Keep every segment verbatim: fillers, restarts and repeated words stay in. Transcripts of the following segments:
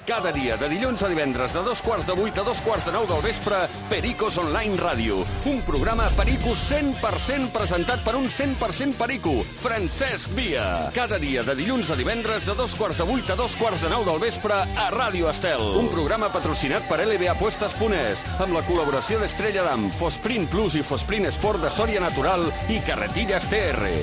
Cada dia, de dilluns a divendres, de dos quarts de vuit a dos quarts de nou del vespre, Pericos Online Ràdio. Un programa Perico cent per cent presentat per un cent per cent perico, Francesc Via. Cada dia, de dilluns a divendres, de dos quarts de vuit a dos quarts de nou del vespre, a Ràdio Estel. Un programa patrocinat per L B Apuestas punt es, amb la col·laboració d'Estrella Damm, Fosprint Plus i Fosprint Sport de Sòria Natural i Carretillas T R.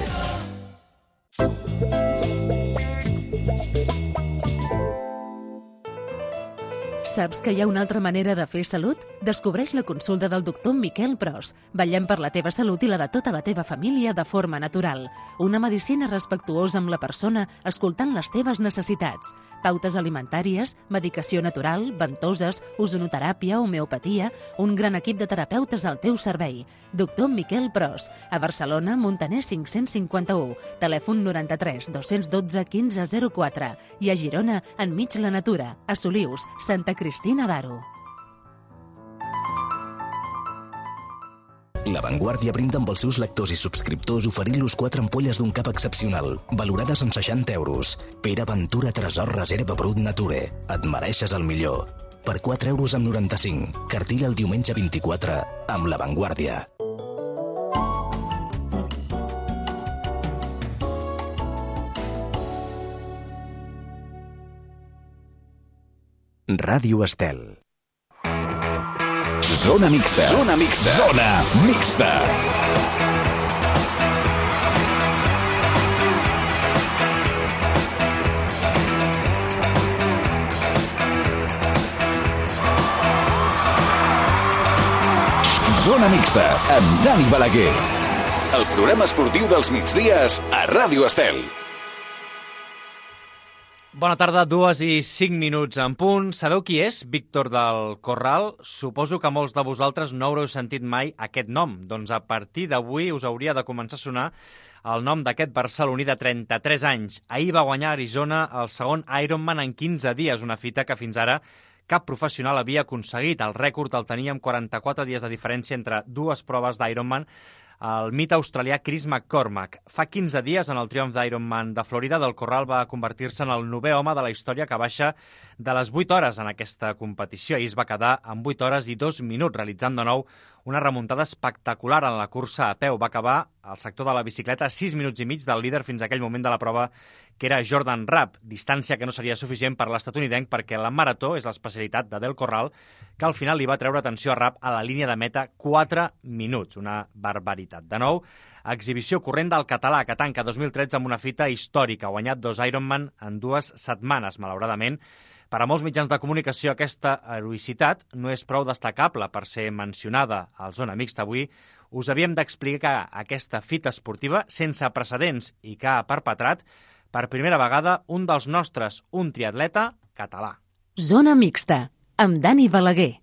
Saps que hi ha una altra manera de fer salut? Descobreix la consulta del doctor Miquel Pros. Vetllem per la teva salut i la de tota la teva família de forma natural. Una medicina respectuosa amb la persona, escoltant les teves necessitats. Pautes alimentàries, medicació natural, ventoses, ozonoteràpia, homeopatia, un gran equip de terapeutes al teu servei. Doctor Miquel Pros, a Barcelona, Montaner cinc-cents cinquanta-u, telèfon noranta-tres dos-cents dotze quinze zero quatre i a Girona, enmig la natura, a Solius, Santa Cristina d'Aro. La Vanguardia brinda amb els seus lectors i subscriptors oferint-los quatre ampolles d'un cap excepcional, valorades amb seixanta euros. Pere Ventura Tresor Reserva Brut Nature. Et mereixes el millor. Per quatre euros amb noranta-cinc. Cartilla el diumenge vint-i-quatre amb La Vanguardia. Ràdio Estel. Zona mixta. Zona mixta. Zona mixta. Zona mixta amb Dani Balaguer. El programa esportiu dels migdies a Ràdio Estel. Bona tarda, dues i cinc minuts en punt. Sabeu qui és Víctor del Corral? Suposo que molts de vosaltres no haureu sentit mai aquest nom. Doncs a partir d'avui us hauria de començar a sonar el nom d'aquest barceloní de trenta-tres anys. Ahir va guanyar a Arizona el segon Ironman en quinze dies, una fita que fins ara cap professional havia aconseguit. El rècord el tenia amb quaranta-quatre dies de diferència entre dues proves d'Ironman el mite australià Chris McCormack. Fa quinze dies, en el triomf d'Ironman de Florida, del Corral va convertir-se en el novè home de la història que baixa de les vuit hores en aquesta competició. Ahir es va quedar amb vuit hores i dos minuts, realitzant de nou una remuntada espectacular en la cursa a peu. Va acabar al sector de la bicicleta a sis minuts i mig del líder fins a aquell moment de la prova, que era Jordan Rapp, distància que no seria suficient per l'estatunidenc perquè la marató és l'especialitat de Del Corral, que al final li va treure atenció a Rapp a la línia de meta quatre minuts, una barbaritat. De nou, exhibició corrent del català, que tanca dos mil tretze amb una fita històrica, ha guanyat dos Ironman en dues setmanes. Malauradament, per a molts mitjans de comunicació aquesta heroïcitat no és prou destacable per ser mencionada al Zona Mixta avui. Us havíem d'explicar aquesta fita esportiva sense precedents i que ha perpetrat per primera vegada un dels nostres, un triatleta català. Zona Mixta, amb Dani Balaguer.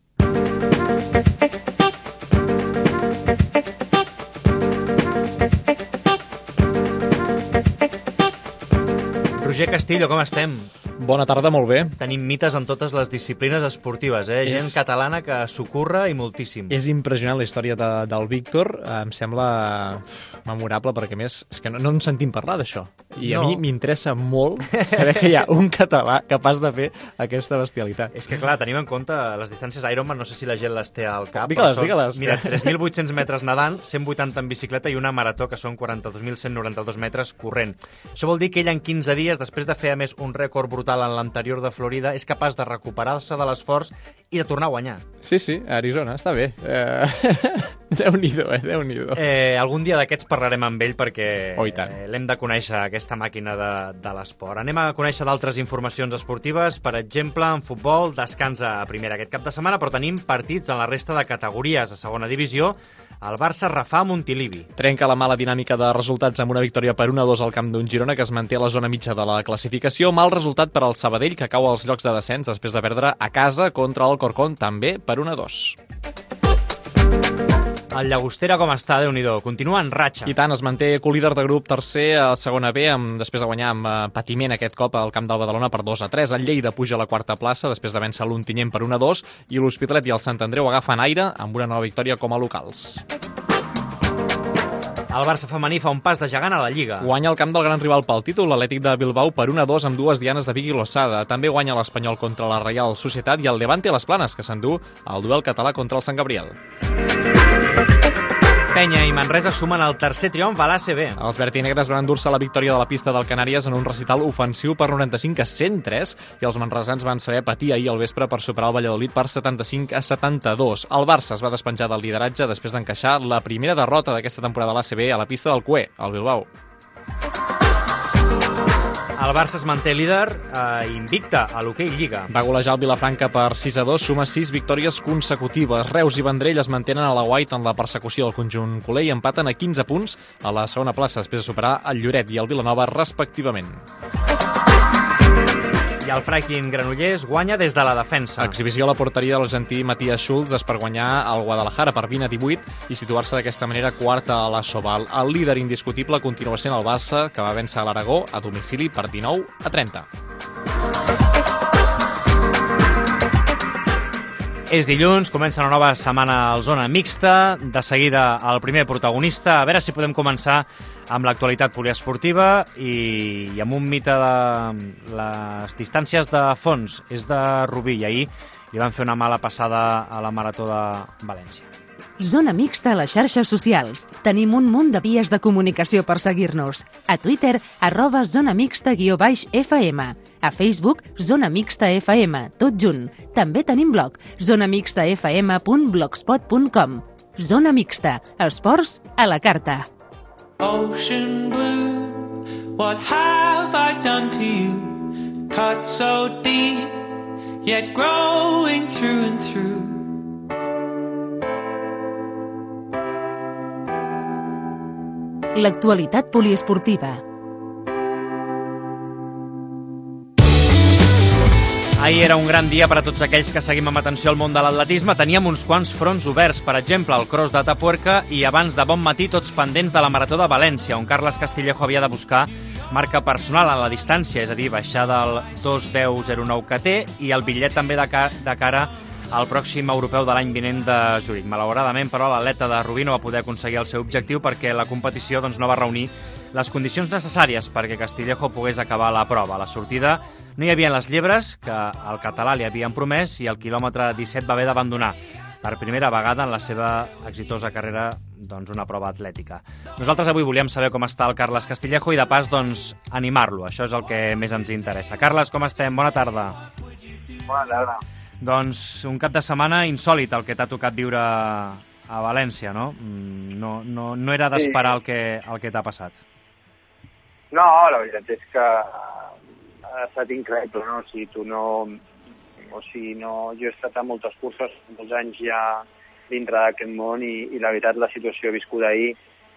Roger Castillo, com estem? Bona tarda, molt bé. Tenim mites en totes les disciplines esportives, eh? Gent És... catalana que s'ho curra i moltíssim. És impressionant la història de, del Víctor, em sembla memorable perquè, a més, és que no, no en sentim parlar d'això. I no. A mi m'interessa molt saber que hi ha un català capaç de fer aquesta bestialitat. És que, clar, tenim en compte les distàncies Ironman, no sé si la gent les té al cap. Digue-les, digue-les. Mira, tres mil vuit-cents metres nedant, cent vuitanta en bicicleta i una marató, que són quaranta-dos mil cent noranta-dos metres corrent. Això vol dir que ell en quinze dies, després de fer, a més, un rècord brutal en l'anterior de Florida, és capaç de recuperar-se de l'esforç i de tornar a guanyar. Sí, sí, a Arizona, està bé. Eh... Déu-n'hi-do, eh? Déu-n'hi-do. Eh, algun dia d'aquests parlarem amb ell perquè oh, eh, l'hem de conèixer, aquesta màquina de, de l'esport. Anem a conèixer d'altres informacions esportives. Per exemple, en futbol, descansa a primera aquest cap de setmana, però tenim partits en la resta de categories. A segona divisió, el Barça refà Montilivi. Trenca la mala dinàmica de resultats amb una victòria per un a dos al camp d'un Girona, que es manté a la zona mitja de la classificació. Mal resultat per al Sabadell, que cau als llocs de descens després de perdre a casa contra el Corcón, també per un a dos. El Llagostera com està, Déu-n'hi-do, continua en ratxa. I tant, es manté colíder de grup tercer a segona B, amb, després de guanyar amb uh, patiment aquest cop al camp del Badalona per dos a tres. El Lleida puja a la quarta plaça després de vèncer l'Ontinyent per un a dos i l'Hospitalet i el Sant Andreu agafen aire amb una nova victòria com a locals. El Barça femení fa un pas de gegant a la Lliga. Guanya el camp del gran rival pel títol, l'Atlètic de Bilbao, per un a dos amb dues dianes de Vicky Losada. També guanya l'Espanyol contra la Reial Societat i el Levante a les Planes, que s'endú el duel català contra el Sant Gabriel. Penya i Manresa sumen el tercer triomf a l'A C B. Els vertinegres van endur-se la victòria de la pista del Canàries en un recital ofensiu per noranta-cinc a cent tres i els manresans van saber patir ahir al vespre per superar el Valladolid per setanta-cinc a setanta-dos. El Barça es va despenjar del lideratge després d'encaixar la primera derrota d'aquesta temporada a l'A C B a la pista del Cué, al Bilbao. El Barça es manté líder eh, invicte a l'hoquei Lliga. Va golejar el Vilafranca per sis a dos, suma sis victòries consecutives. Reus i Vendrell es mantenen a la White en la persecució del conjunt culer i empaten a quinze punts a la segona plaça, després de superar el Lloret i el Vilanova, respectivament. I el Fracking Granollers guanya des de la defensa. Exhibició a la porteria de l'argentí Matías Schultz per guanyar el Guadalajara per vint a divuit i situar-se d'aquesta manera quarta a la Sobal. El líder indiscutible continua sent el Barça, que va vèncer l'Aragó a domicili per dinou a trenta. És dilluns, comença una nova setmana al Zona Mixta. De seguida, el primer protagonista. A veure si podem començar amb l'actualitat poliesportiva i, i amb un mite de les distàncies de fons. És de Rubí i ahir li van fer una mala passada a la Marató de València. Zona Mixta a les xarxes socials. Tenim un munt de vies de comunicació per seguir-nos. A Twitter, arroba Zona Mixta guió baix F M. A Facebook, Zona Mixta F M, tot junt. També tenim blog, zona mixta f m punt blogspot punt com. Zona Mixta, esports a la carta. Ocean blue, what have I done to you? Cut so deep, yet growing through and through. L'actualitat poliesportiva. Ahir era un gran dia per a tots aquells que seguim amb atenció al món de l'atletisme. Teníem uns quants fronts oberts, per exemple, el cross de Tapuerca i abans de bon matí tots pendents de la Marató de València, on Carles Castillejo havia de buscar marca personal en la distància, és a dir, baixar del dos deu zero nou que té i el bitllet també de, ca de cara al pròxim europeu de l'any vinent de Zurich. Malauradament, però, l'atleta de Rubí no va poder aconseguir el seu objectiu perquè la competició doncs, no va reunir les condicions necessàries perquè Castillejo pogués acabar la prova. A la sortida no hi havia les llebres que el català li havien promès i el quilòmetre disset va haver d'abandonar per primera vegada en la seva exitosa carrera doncs, una prova atlètica. Nosaltres avui volíem saber com està el Carles Castillejo i de pas doncs, animar-lo. Això és el que més ens interessa. Carles, com estem? Bona tarda. Bona tarda. Doncs un cap de setmana insòlit el que t'ha tocat viure a València, no? No, no, no era d'esperar el que, el que t'ha passat. No, la veritat és que ha estat increïble, no? O sigui, tu no... O sigui, no... Jo he estat a moltes curses, molts anys ja dintre d'aquest món i, i la veritat la situació viscuda ahir,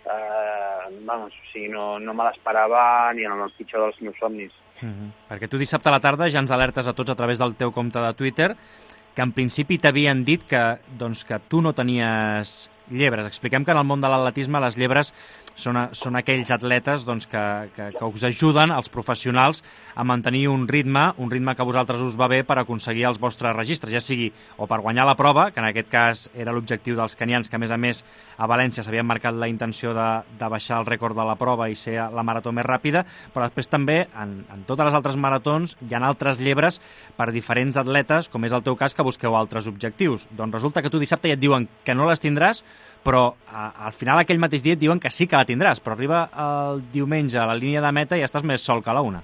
eh, vamos, o sigui, no, no me l'esperava ni en el pitjor dels meus somnis. Mm-hmm. Perquè tu dissabte a la tarda ja ens alertes a tots a través del teu compte de Twitter que en principi t'havien dit que, doncs, que tu no tenies llebres. Expliquem que en el món de l'atletisme les llebres són, a, són aquells atletes doncs, que, que, que us ajuden, els professionals, a mantenir un ritme, un ritme que a vosaltres us va bé per aconseguir els vostres registres, ja sigui o per guanyar la prova, que en aquest cas era l'objectiu dels canians, que a més a més a València s'havien marcat la intenció de, de baixar el rècord de la prova i ser la marató més ràpida, però després també en, en totes les altres maratons hi ha altres llebres per diferents atletes, com és el teu cas, que busqueu altres objectius. Doncs resulta que tu dissabte ja et diuen que no les tindràs, però a, al final aquell mateix dia et diuen que sí que la tindràs, però arriba el diumenge a la línia de meta i estàs més sol que a la una.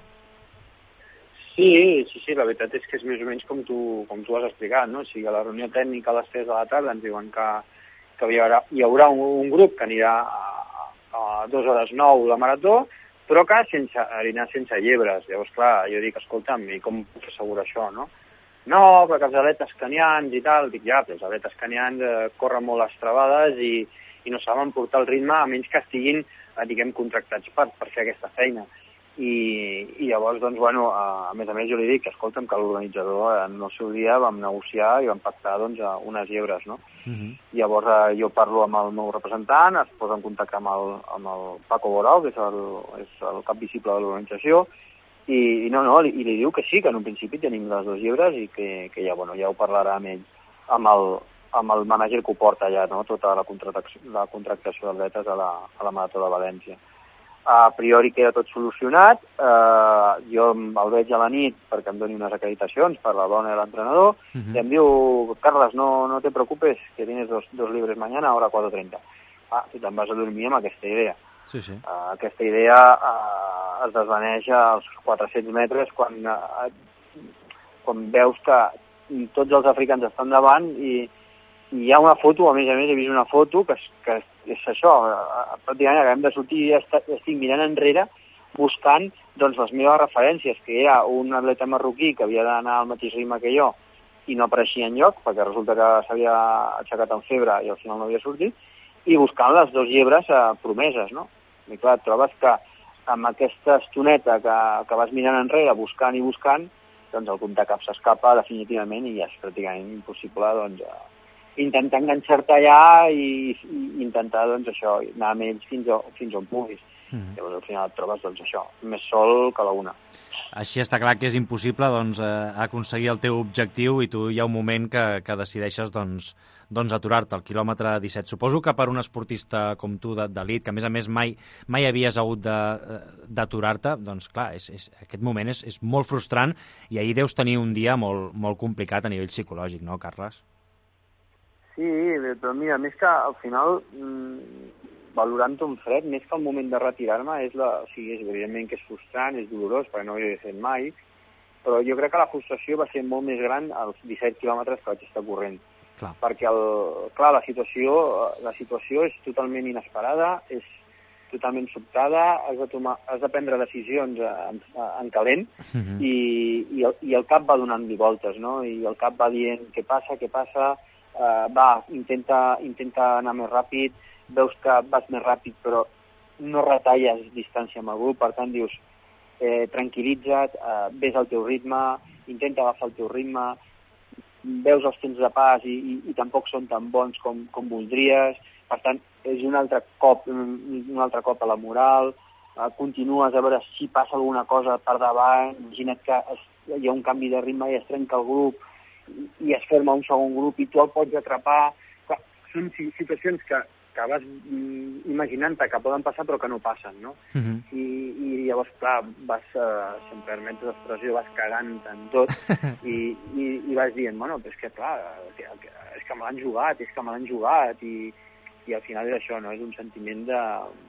Sí, sí, sí, la veritat és que és més o menys com tu, com tu has explicat, no? O sigui, a la reunió tècnica a les tres de la tarda ens diuen que, que hi haurà, hi haurà un, un grup que anirà a, a dues hores nou la marató, però que sense, anirà sense llebres. Llavors, clar, jo dic, escolta'm, i com puc assegurar això, no? No, perquè els atletes canians i tal, dic, ja, però els atletes canians eh, corren molt les travades i, i no saben portar el ritme, a menys que estiguin, eh, diguem, contractats per, per fer aquesta feina. I, i llavors, doncs, bueno, a, a més a més jo li dic, escolta'm, que l'organitzador en el seu dia vam negociar i vam pactar, doncs, unes llebres, no? Uh-huh. Llavors eh, jo parlo amb el meu representant, es posa en contacte amb el, amb el Paco Borau, que és el, és el cap visible de l'organització, I, i no, no, i li diu que sí, que en un principi tenim les dues llibres i que, que ja, bueno, ja ho parlarà amb ell, amb el, amb el mànager que ho porta ja, no? Tota la contractació, la contractació d'atletes a, la, a la Marató de València. A priori queda tot solucionat, eh, jo el veig a la nit perquè em doni unes acreditacions per la dona i l'entrenador, uh-huh. i em diu, Carles, no, no te preocupes, que tienes dos, dos libres mañana a hora quatre trenta. Ah, tu te'n vas a dormir amb aquesta idea. Sí, sí. Uh, aquesta idea uh, es desvaneix als quatre-cents metres quan, uh, quan veus que tots els africans estan davant i i hi ha una foto, a més a més he vist una foto que és, que és això, pràcticament acabem de sortir i estic mirant enrere buscant doncs, les meves referències, que era un atleta marroquí que havia d'anar al mateix ritme que jo i no apareixia enlloc, perquè resulta que s'havia aixecat amb febre i al final no havia sortit, i buscant les dues llibres eh, promeses, no? I clar, et trobes que amb aquesta estoneta que, que vas mirant enrere, buscant i buscant, doncs el comptacap s'escapa definitivament i ja és pràcticament impossible, doncs, intentar enganxar-te allà i, i intentar, doncs, això, anar amb ells fins, a, fins on puguis. Mm. Llavors, al final et trobes, doncs, això, més sol que la una. Així està clar que és impossible, doncs, eh, aconseguir el teu objectiu i tu hi ha un moment que, que decideixes, doncs, doncs aturar-te al quilòmetre disset. Suposo que per un esportista com tu d'elit, que a més a més mai, mai havies hagut d'aturar-te, doncs, clar, és, és, aquest moment és, és molt frustrant i ahir deus tenir un dia molt, molt complicat a nivell psicològic, no, Carles? Sí, però mira, més que al final, mmm, valorant-ho en fred, més que el moment de retirar-me, és la, o sigui, és evidentment que és frustrant, és dolorós, perquè no ho he fet mai, però jo crec que la frustració va ser molt més gran als disset quilòmetres que vaig estar corrent. Clar. Perquè, el, clar, la situació, la situació és totalment inesperada, és totalment sobtada, has de, tomar, has de prendre decisions en, en calent, uh-huh. i, i, el, i el cap va donant-li voltes, no? I el cap va dient què passa, què passa, Uh, va, intenta, intenta anar més ràpid, veus que vas més ràpid però no retalles distància amb el grup, per tant dius eh, tranquil·litza't, uh, ves al teu ritme, intenta agafar el teu ritme, veus els temps de pas i, i, i tampoc són tan bons com, com voldries, per tant és un altre cop, un, un altre cop a la moral, uh, continues a veure si passa alguna cosa per davant, imagina't que es, hi ha un canvi de ritme i es trenca el grup, i es forma un segon grup i tu el pots atrapar. Són situacions que, que vas imaginant-te que poden passar però que no passen, no? Uh-huh. I, I llavors, clar, vas, uh, si em permets l'expressió, vas cagant en tot i, i, i vas dient, bueno, però és que, clar, que, que, és que me l'han jugat, és que me l'han jugat i, i al final és això, no? És un sentiment de,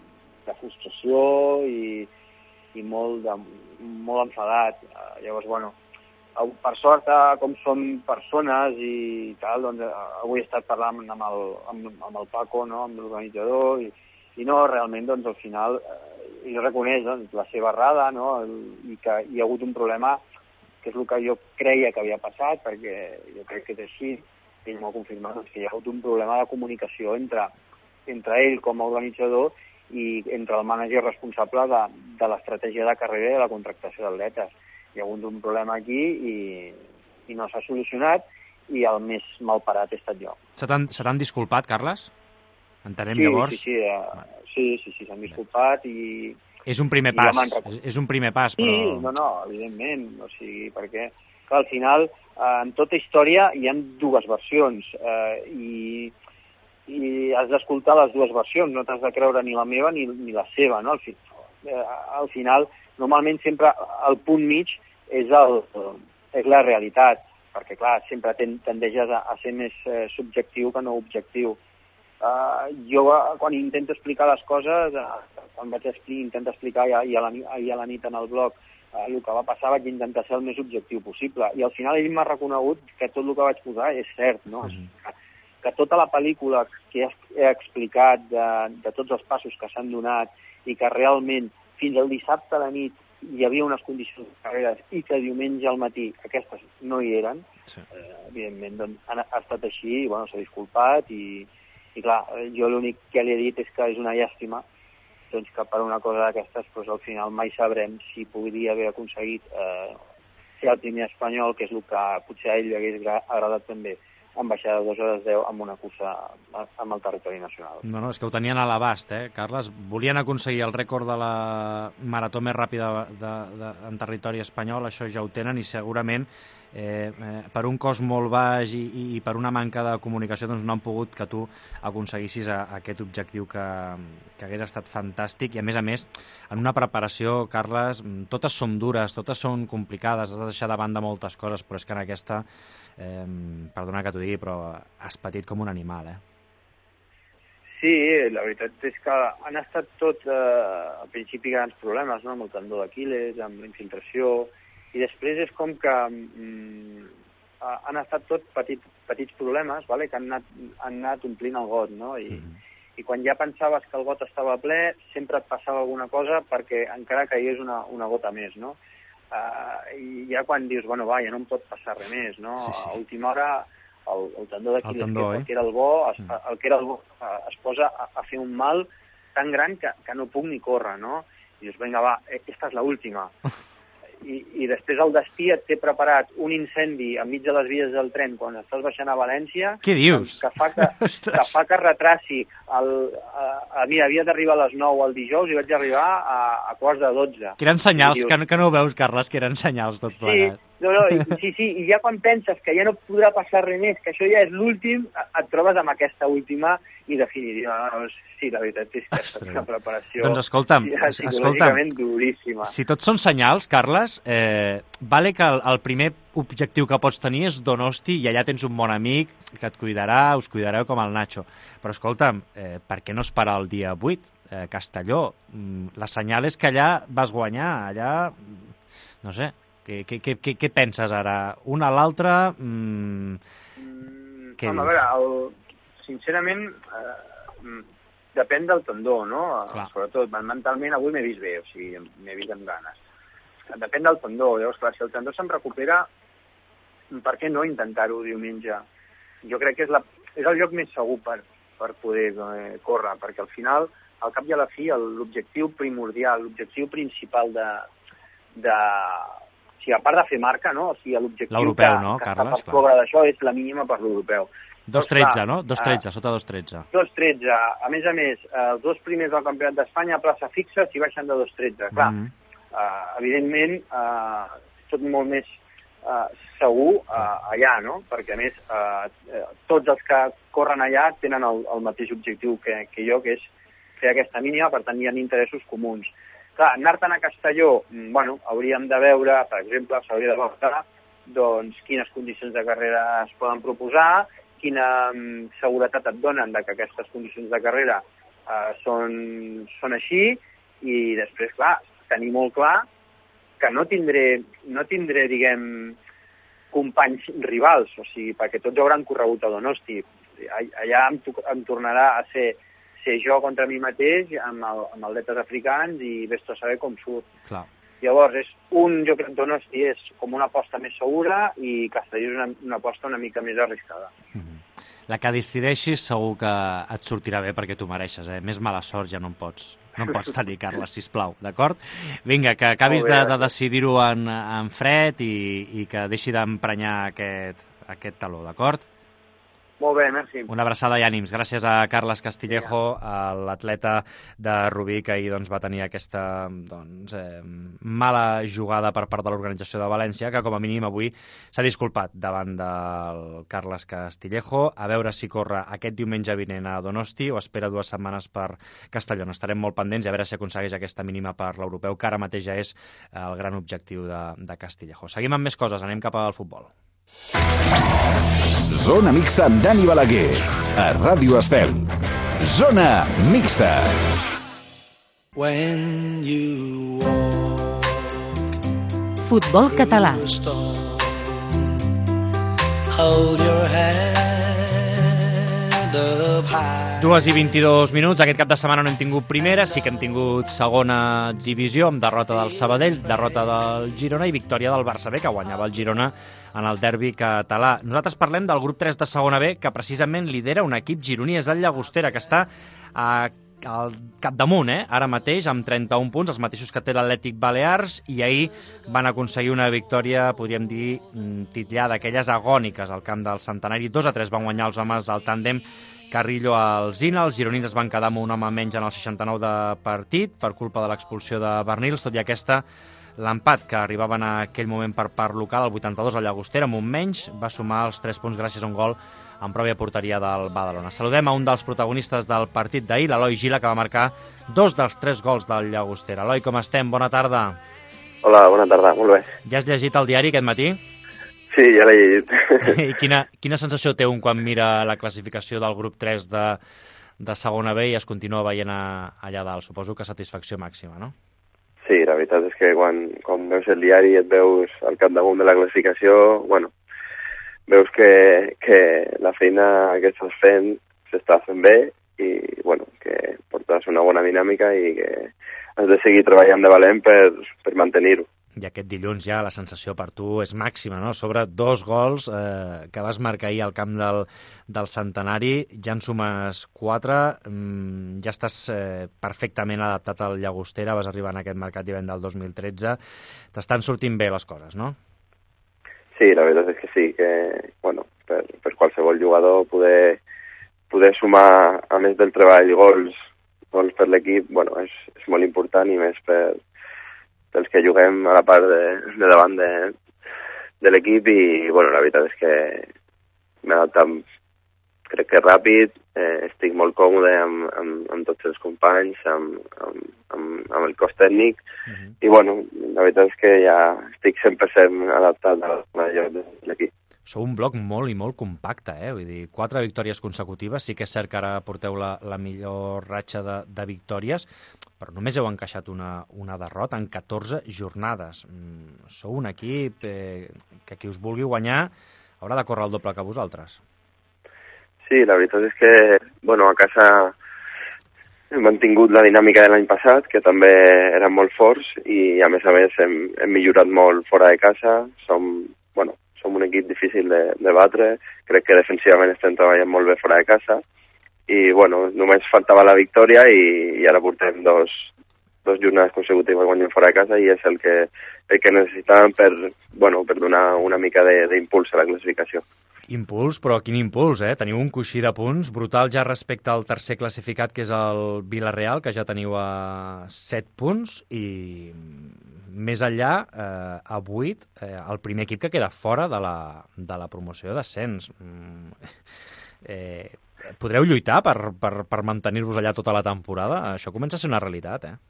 de frustració i, i molt, de, molt enfadat. Uh, llavors, bueno, per sort, com som persones i tal, doncs avui he estat parlant amb el, amb, amb el Paco, no? Amb l'organitzador, i, i no, realment, doncs al final, eh, ell reconeix doncs, la seva errada, no? El, i que hi ha hagut un problema, que és el que jo creia que havia passat, perquè jo crec que és així, ell m'ho ha confirmat, doncs, que hi ha hagut un problema de comunicació entre, entre ell com a organitzador i entre el mànager responsable de, de l'estratègia de carrera i de la contractació d'atletes. Hi ha hagut un problema aquí i, i no s'ha solucionat i el més malparat he estat jo. Se t'han disculpat, Carles? Entenem sí, llavors? Sí, sí, uh, sí, sí, sí, s'han disculpat i... És un primer pas, rec... és un primer pas, però... Sí, no, no, evidentment, o sigui, perquè clar, al final, eh, en tota història hi ha dues versions eh, i, i has d'escoltar les dues versions, no t'has de creure ni la meva ni, ni la seva, no? Al, fi, eh, al final... Normalment sempre el punt mig és, el, és la realitat, perquè clar, sempre tendeixes a, a ser més eh, subjectiu que no objectiu. Uh, jo quan intento explicar les coses, uh, quan vaig explicar, intento explicar ahir a, la, ahir a la nit en el blog uh, el que va passar, vaig intentar ser el més objectiu possible. I al final ell m'ha reconegut que tot el que vaig posar és cert, no? Mm-hmm. que, que tota la pel·lícula que he explicat de, de tots els passos que s'han donat i que realment fins al dissabte a la nit hi havia unes condicions de carreres i que diumenge al matí aquestes no hi eren, sí. eh, evidentment doncs, ha, ha estat així i bueno, s'ha disculpat i, i clar, jo l'únic que li he dit és que és una llàstima doncs, que per una cosa d'aquestes doncs, al final mai sabrem si podria haver aconseguit eh, ser el primer espanyol, que és el que potser a ell li hagués agradat també en baixar de dos hores deu amb una cursa amb el territori nacional. No, no, és que ho tenien a l'abast, eh, Carles? Volien aconseguir el rècord de la marató més ràpida de, de, de, en territori espanyol, això ja ho tenen i segurament eh, eh, per un cost molt baix i, i per una manca de comunicació doncs no han pogut que tu aconseguissis a, a aquest objectiu que, que hagués estat fantàstic. I a més a més, en una preparació, Carles, totes són dures, totes són complicades, has de deixar de banda moltes coses, però és que en aquesta, eh, perdona que t'ho digui, però has patit com un animal, eh? Sí, la veritat és que han estat tot, eh, al principi, grans problemes, no?, amb el tendó d'Aquil·les, amb la infiltració, i després és com que mm, han estat tot petit, petits problemes, vale?, que han anat, han anat omplint el got, no?, I, mm. i quan ja pensaves que el got estava ple, sempre et passava alguna cosa perquè encara caigués una, una gota més, no? Uh, I ja quan dius, bueno, va, ja no em pot passar res més, no? Sí, sí. A última hora, el, el tendó d'Aquil·les, que, eh? que era el bo, es, el que era el bo, es posa a, a fer un mal tan gran que, que no puc ni córrer, no? I dius, vinga, va, aquesta és l'última. I, I després el destí et té preparat un incendi enmig de les vies del tren quan estàs baixant a València. Què dius? Que fa que, que, fa que retraci. El, a, a mi havia d'arribar a les nou el dijous i vaig arribar a, a quarts de dotze. Que eren senyals, dius, que, que no ho veus, Carles, que eren senyals tot plegat. Sí, no, no, i, sí, sí, i ja quan penses que ja no podrà passar res més, que això ja és l'últim, et trobes amb aquesta última i definitiva. No, sí, la veritat és que és una preparació doncs escolta'm, ja, psicològicament duríssima. Si tots són senyals, Carles, eh, vale que el, el primer objectiu que pots tenir és Donosti i allà tens un bon amic que et cuidarà, us cuidareu com el Nacho. Però escolta'm, eh, per què no esperar el dia vuit? Eh, Castelló, la senyal és que allà vas guanyar, allà, no sé, què, què, què, què penses ara? Una a l'altra? Mm, mm, què home, dius? A veure, el, sincerament, eh, depèn del tendó, no? Clar. Sobretot, mentalment, avui m'he vist bé, o sigui, m'he vist amb ganes. Depèn del tendó, llavors, clar, si el tendó se'm recupera, per què no intentar-ho diumenge? Jo crec que és, la, és el lloc més segur per, per poder eh, córrer, perquè al final, al cap i a la fi, l'objectiu primordial, l'objectiu principal de, de... O sigui, a part de fer marca, no? O sigui, l'objectiu que, no, que Carles, està per sobre d'això és la mínima per l'europeu. dos tretze, no? dos tretze, uh, sota dos tretze. dos tretze. A més a més, els dos primers del Campionat d'Espanya a plaça fixa s'hi baixen de dos tretze. Clar, mm -hmm. uh, evidentment, uh, tot molt més uh, segur uh, allà, no? Perquè, a més, uh, tots els que corren allà tenen el, el mateix objectiu que, que jo, que és fer aquesta mínima, per tant, hi ha interessos comuns. Clar, anar-te'n a Castelló, bueno, hauríem de veure, per exemple, s'hauria de veure doncs, quines condicions de carrera es poden proposar, quina um, seguretat et donen de que aquestes condicions de carrera uh, són, són així, i després, clar, tenir molt clar que no tindré, no tindré, diguem, companys rivals, o sigui, perquè tots hauran corregut a Donosti. Allà em, em tornarà a ser ser jo contra mi mateix amb, el, amb atletes africans i vés-te a saber com surt. Clar. Llavors, és un, jo crec que Donosti és com una aposta més segura i Castelló és una, una aposta una mica més arriscada. Mm-hmm. La que decideixis segur que et sortirà bé perquè tu mereixes, eh? Més mala sort ja no en pots. No en pots tenir, Carles, sisplau, d'acord? Vinga, que acabis bé, de, de decidir-ho en, en fred i, i que deixi d'emprenyar aquest, aquest taló, d'acord? Molt bé, merci. Una abraçada i ànims. Gràcies a Carles Castillejo, l'atleta de Rubí, que ahir doncs, va tenir aquesta doncs, eh, mala jugada per part de l'organització de València, que com a mínim avui s'ha disculpat davant del Carles Castillejo. A veure si corre aquest diumenge vinent a Donosti o espera dues setmanes per Castelló. Estarem molt pendents i a veure si aconsegueix aquesta mínima per l'europeu, que ara mateix ja és el gran objectiu de, de Castillejo. Seguim amb més coses. Anem cap al futbol. Zona mixta amb Dani Balaguer, a Ràdio Estel. Zona mixta. When you walk, futbol català. Hold your head up high. Dues i vint-i-dos minuts. Aquest cap de setmana no hem tingut primera, sí que hem tingut segona divisió amb derrota del Sabadell, derrota del Girona i victòria del Barça B, que guanyava el Girona en el derbi català. Nosaltres parlem del grup tres de segona B, que precisament lidera un equip gironí, és el Llagostera, que està a al capdamunt, eh? Ara mateix, amb trenta-un punts, els mateixos que té l'Atlètic Balears, i ahir van aconseguir una victòria, podríem dir, titllada, d'aquelles agòniques al camp del Centenari. dos a tres van guanyar els homes del tàndem Carrillo-Alzina. Els gironins es van quedar amb un home menys en el seixanta-nou de partit per culpa de l'expulsió de Bernils, tot i aquesta L'empat que arribava en aquell moment per part local, el vuitanta-dos, al Llagostera, amb un menys, va sumar els tres punts gràcies a un gol en pròpia porteria del Badalona. Saludem a un dels protagonistes del partit d'ahir, l'Eloi Gila, que va marcar dos dels tres gols del Llagostera. Eloi, com estem? Bona tarda. Hola, bona tarda, molt bé. Ja has llegit el diari aquest matí? Sí, ja l'he llegit. I quina, quina sensació té un quan mira la classificació del grup tres de, de segona B i es continua veient a, allà dalt? Suposo que satisfacció màxima, no? Sí, la veritat és que quan, quan veus el diari i et veus al capdamunt de la classificació, bueno, veus que, que la feina que estàs fent s'està fent bé i bueno, que portes una bona dinàmica i que has de seguir treballant de valent per, per mantenir-ho. I aquest dilluns ja la sensació per tu és màxima, no? Sobre dos gols eh, que vas marcar ahir al camp del, del Centenari, ja en sumes quatre, mm, ja estàs eh, perfectament adaptat al Llagostera, vas arribar en aquest mercat d'hivern del dos mil tretze, t'estan sortint bé les coses, no? Sí, la veritat és que sí, que bueno, per, per qualsevol jugador poder, poder sumar, a més del treball, gols, gols per l'equip, bueno, és, és molt important i més per dels que juguem a la part de, de davant de, de l'equip i bueno, la veritat és que m'he adaptat, crec que ràpid, eh, estic molt còmode amb, amb, amb tots els companys, amb, amb, amb, amb el cos tècnic uh-huh. i bueno, la veritat és que ja estic cent per cent adaptat a la de l'equip. Sou un bloc molt i molt compacte, eh? Vull dir, quatre victòries consecutives, sí que és cert que ara porteu la, la millor ratxa de, de victòries, però només heu encaixat una, una derrota en catorze jornades. Mm, sou un equip eh, que qui us vulgui guanyar haurà de córrer el doble que vosaltres. Sí, la veritat és que, bueno, a casa hem mantingut la dinàmica de l'any passat, que també eren molt forts, i a més a més hem, hem millorat molt fora de casa, som, bueno, som un equip difícil de, de batre, crec que defensivament estem treballant molt bé fora de casa, i bueno, només faltava la victòria i, i ara portem dos, dos jornades consecutives guanyant fora de casa i és el que, el que necessitàvem per, bueno, per donar una mica d'impuls a la classificació. Impuls, però quin impuls, eh? Teniu un coixí de punts brutal ja respecte al tercer classificat, que és el Villarreal, que ja teniu a set punts, i més enllà, eh, a vuit, eh, el primer equip que queda fora de la, de la promoció d'ascens. Mm, eh, podreu lluitar per, per, per mantenir-vos allà tota la temporada? Això comença a ser una realitat, eh?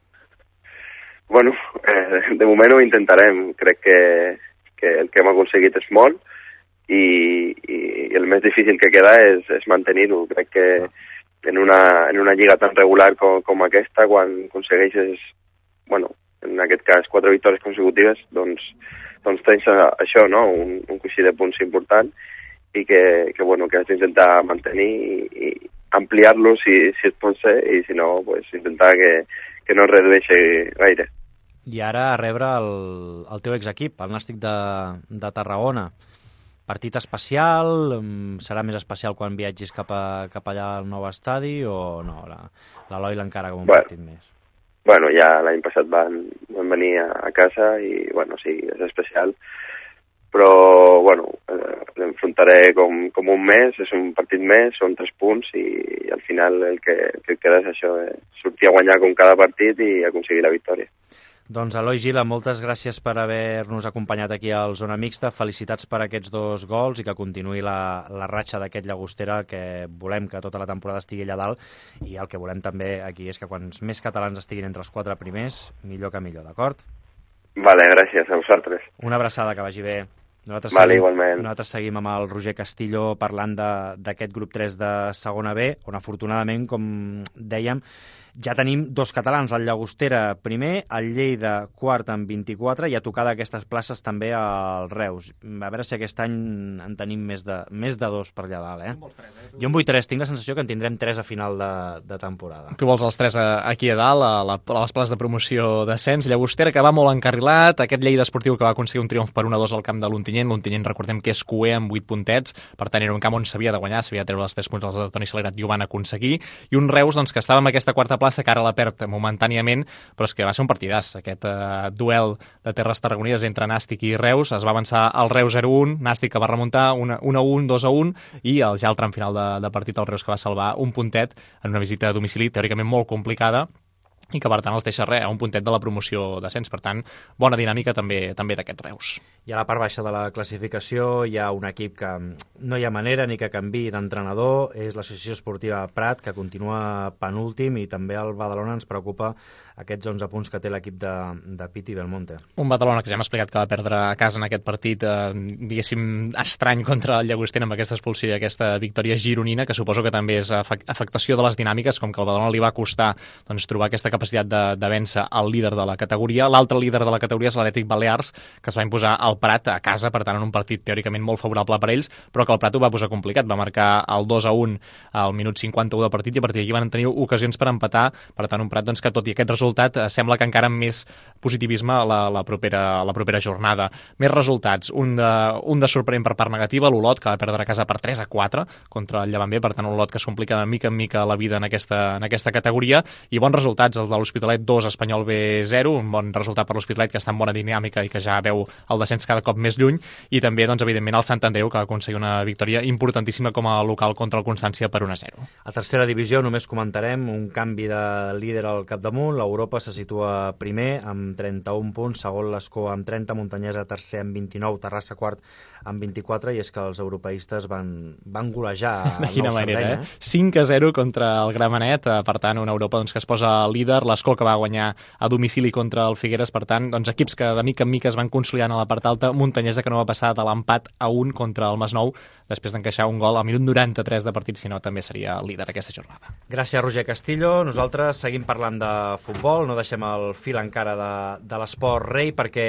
Bueno, eh, de moment ho intentarem. Crec que, que el que hem aconseguit és molt, i, i el més difícil que queda és, és mantenir-ho. Crec que en una, en una lliga tan regular com, com aquesta, quan aconsegueixes, bueno, en aquest cas quatre victòries consecutives, doncs, doncs tens això, no? un, un coixí de punts important i que, que, bueno, que has d'intentar mantenir i, i ampliar-lo si, si es pot ser i si no, pues, intentar que, que no es redueixi gaire. I ara a rebre el, el teu exequip, el Nàstic de, de Tarragona. Partit especial? Serà més especial quan viatgis cap, a, cap allà al nou estadi o no? L'Eloi l'encara com un bueno, partit més? Bueno, ja l'any passat van, van venir a, a casa i, bueno, sí, és especial, però, bueno, eh, l'enfrontaré com, com un mes, és un partit més, són tres punts i, i al final el que, el que queda és això, eh, sortir a guanyar com cada partit i aconseguir la victòria. Doncs Eloi Gila, moltes gràcies per haver-nos acompanyat aquí al Zona Mixta. Felicitats per aquests dos gols i que continuï la, la ratxa d'aquest Llagostera, que volem que tota la temporada estigui allà dalt, i el que volem també aquí és que quants més catalans estiguin entre els quatre primers, millor que millor, d'acord? Vale, gràcies a vosaltres. Una abraçada, que vagi bé. Nosaltres vale, seguim, igualment. Nosaltres seguim amb el Roger Castillo parlant d'aquest grup tres de segona B, on afortunadament, com dèiem, ja tenim dos catalans, el Llagostera primer, el Lleida quart amb vint-i-quatre, i a tocar d'aquestes places també el Reus. A veure si aquest any en tenim més de, més de dos per allà dalt, eh? Tres, eh? Jo en vull tres, tinc la sensació que en tindrem tres a final de, de temporada. Tu vols els tres aquí a dalt, a, la, a les places de promoció d'ascens. Llagostera, que va molt encarrilat, aquest Lleida Esportiu que va aconseguir un triomf per un a dos al camp de l'Ontinyent. L'Ontinyent, recordem que és cuer amb vuit puntets, per tant era un camp on s'havia de guanyar, s'havia de treure els tres punts als de Toni Salegrat i ho van aconseguir. I un Reus, doncs, que estava en aquesta quarta plaça, que ara la perd momentàniament, però és que va ser un partidàs. Aquest eh, duel de terres tarragonines entre Nàstic i Reus. Es va avançar el Reus zero un, Nàstic que va remuntar un a un, dos a un, i el, ja al tram final de, de partit el Reus que va salvar un puntet en una visita a domicili teòricament molt complicada, i que per tant els deixa res, a un puntet de la promoció d'ascens. Per tant, bona dinàmica també també d'aquests Reus. I a la part baixa de la classificació hi ha un equip que no hi ha manera ni que canviï d'entrenador, és l'Associació Esportiva Prat, que continua penúltim, i també el Badalona ens preocupa aquests onze punts que té l'equip de, de Piti Belmonte. Un Badalona que ja hem explicat que va perdre a casa en aquest partit, eh, diguéssim, estrany contra el Llagostera amb aquesta expulsió i aquesta victòria gironina, que suposo que també és afectació de les dinàmiques, com que al Badalona li va costar doncs, trobar aquesta capacitat de, de vèncer el líder de la categoria. L'altre líder de la categoria és l'Atlètic Balears, que es va imposar al Prat a casa, per tant, en un partit teòricament molt favorable per ells, però que el Prat ho va posar complicat. Va marcar el dos a un al minut cinquanta-u del partit i a partir d'aquí van tenir ocasions per empatar. Per tant, un Prat doncs, que tot i aquest resultat eh, sembla que encara amb més positivisme la, la, propera, la propera jornada. Més resultats. Un de, un de sorprenent per part negativa, l'Olot, que va perdre a casa per tres a quatre contra el Llevant B, per tant, un Olot que es complica de mica en mica la vida en aquesta, en aquesta categoria, i bons resultats, el de l'Hospitalet dos, Espanyol B zero, un bon resultat per l'Hospitalet, que està en bona dinàmica i que ja veu el descens cada cop més lluny, i també, doncs, evidentment, el Sant Andreu, que va aconseguir una victòria importantíssima com a local contra el Constància per un a zero. A tercera divisió només comentarem un canvi de líder al capdamunt. L'Europa se situa primer amb trenta-un punts, segon l'Escó amb trenta, Montanyesa tercer amb vint-i-nou, Terrassa quart amb vint-i-quatre, i és que els europeistes van, van golejar de quina el manera, Sardenya, eh? cinc a zero contra el Gramenet, per tant, una Europa doncs, que es posa líder, l'Escó que va guanyar a domicili contra el Figueres, per tant, doncs, equips que de mica en mica es van consolidant a la part alta. Montanyesa que no va passar de l'empat a un contra el Masnou, després d'encaixar un gol al minut noranta-tres de partit, si no també seria líder aquesta jornada. Gràcies, Roger Castillo. Nosaltres seguim parlant de futbol, no deixem el fil encara de, de l'esport rei, perquè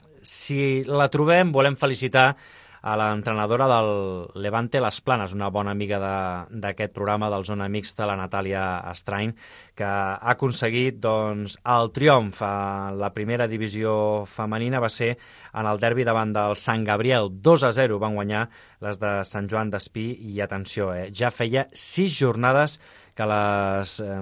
si la trobem volem felicitar a l'entrenadora del Levante Las Planes, una bona amiga d'aquest programa del Zona Mixta, la Natàlia Estrain, que ha aconseguit doncs, el triomf a la primera divisió femenina. Va ser en el derbi davant del Sant Gabriel, dos a zero van guanyar les de Sant Joan d'Espí, i atenció, eh, ja feia sis jornades que les eh,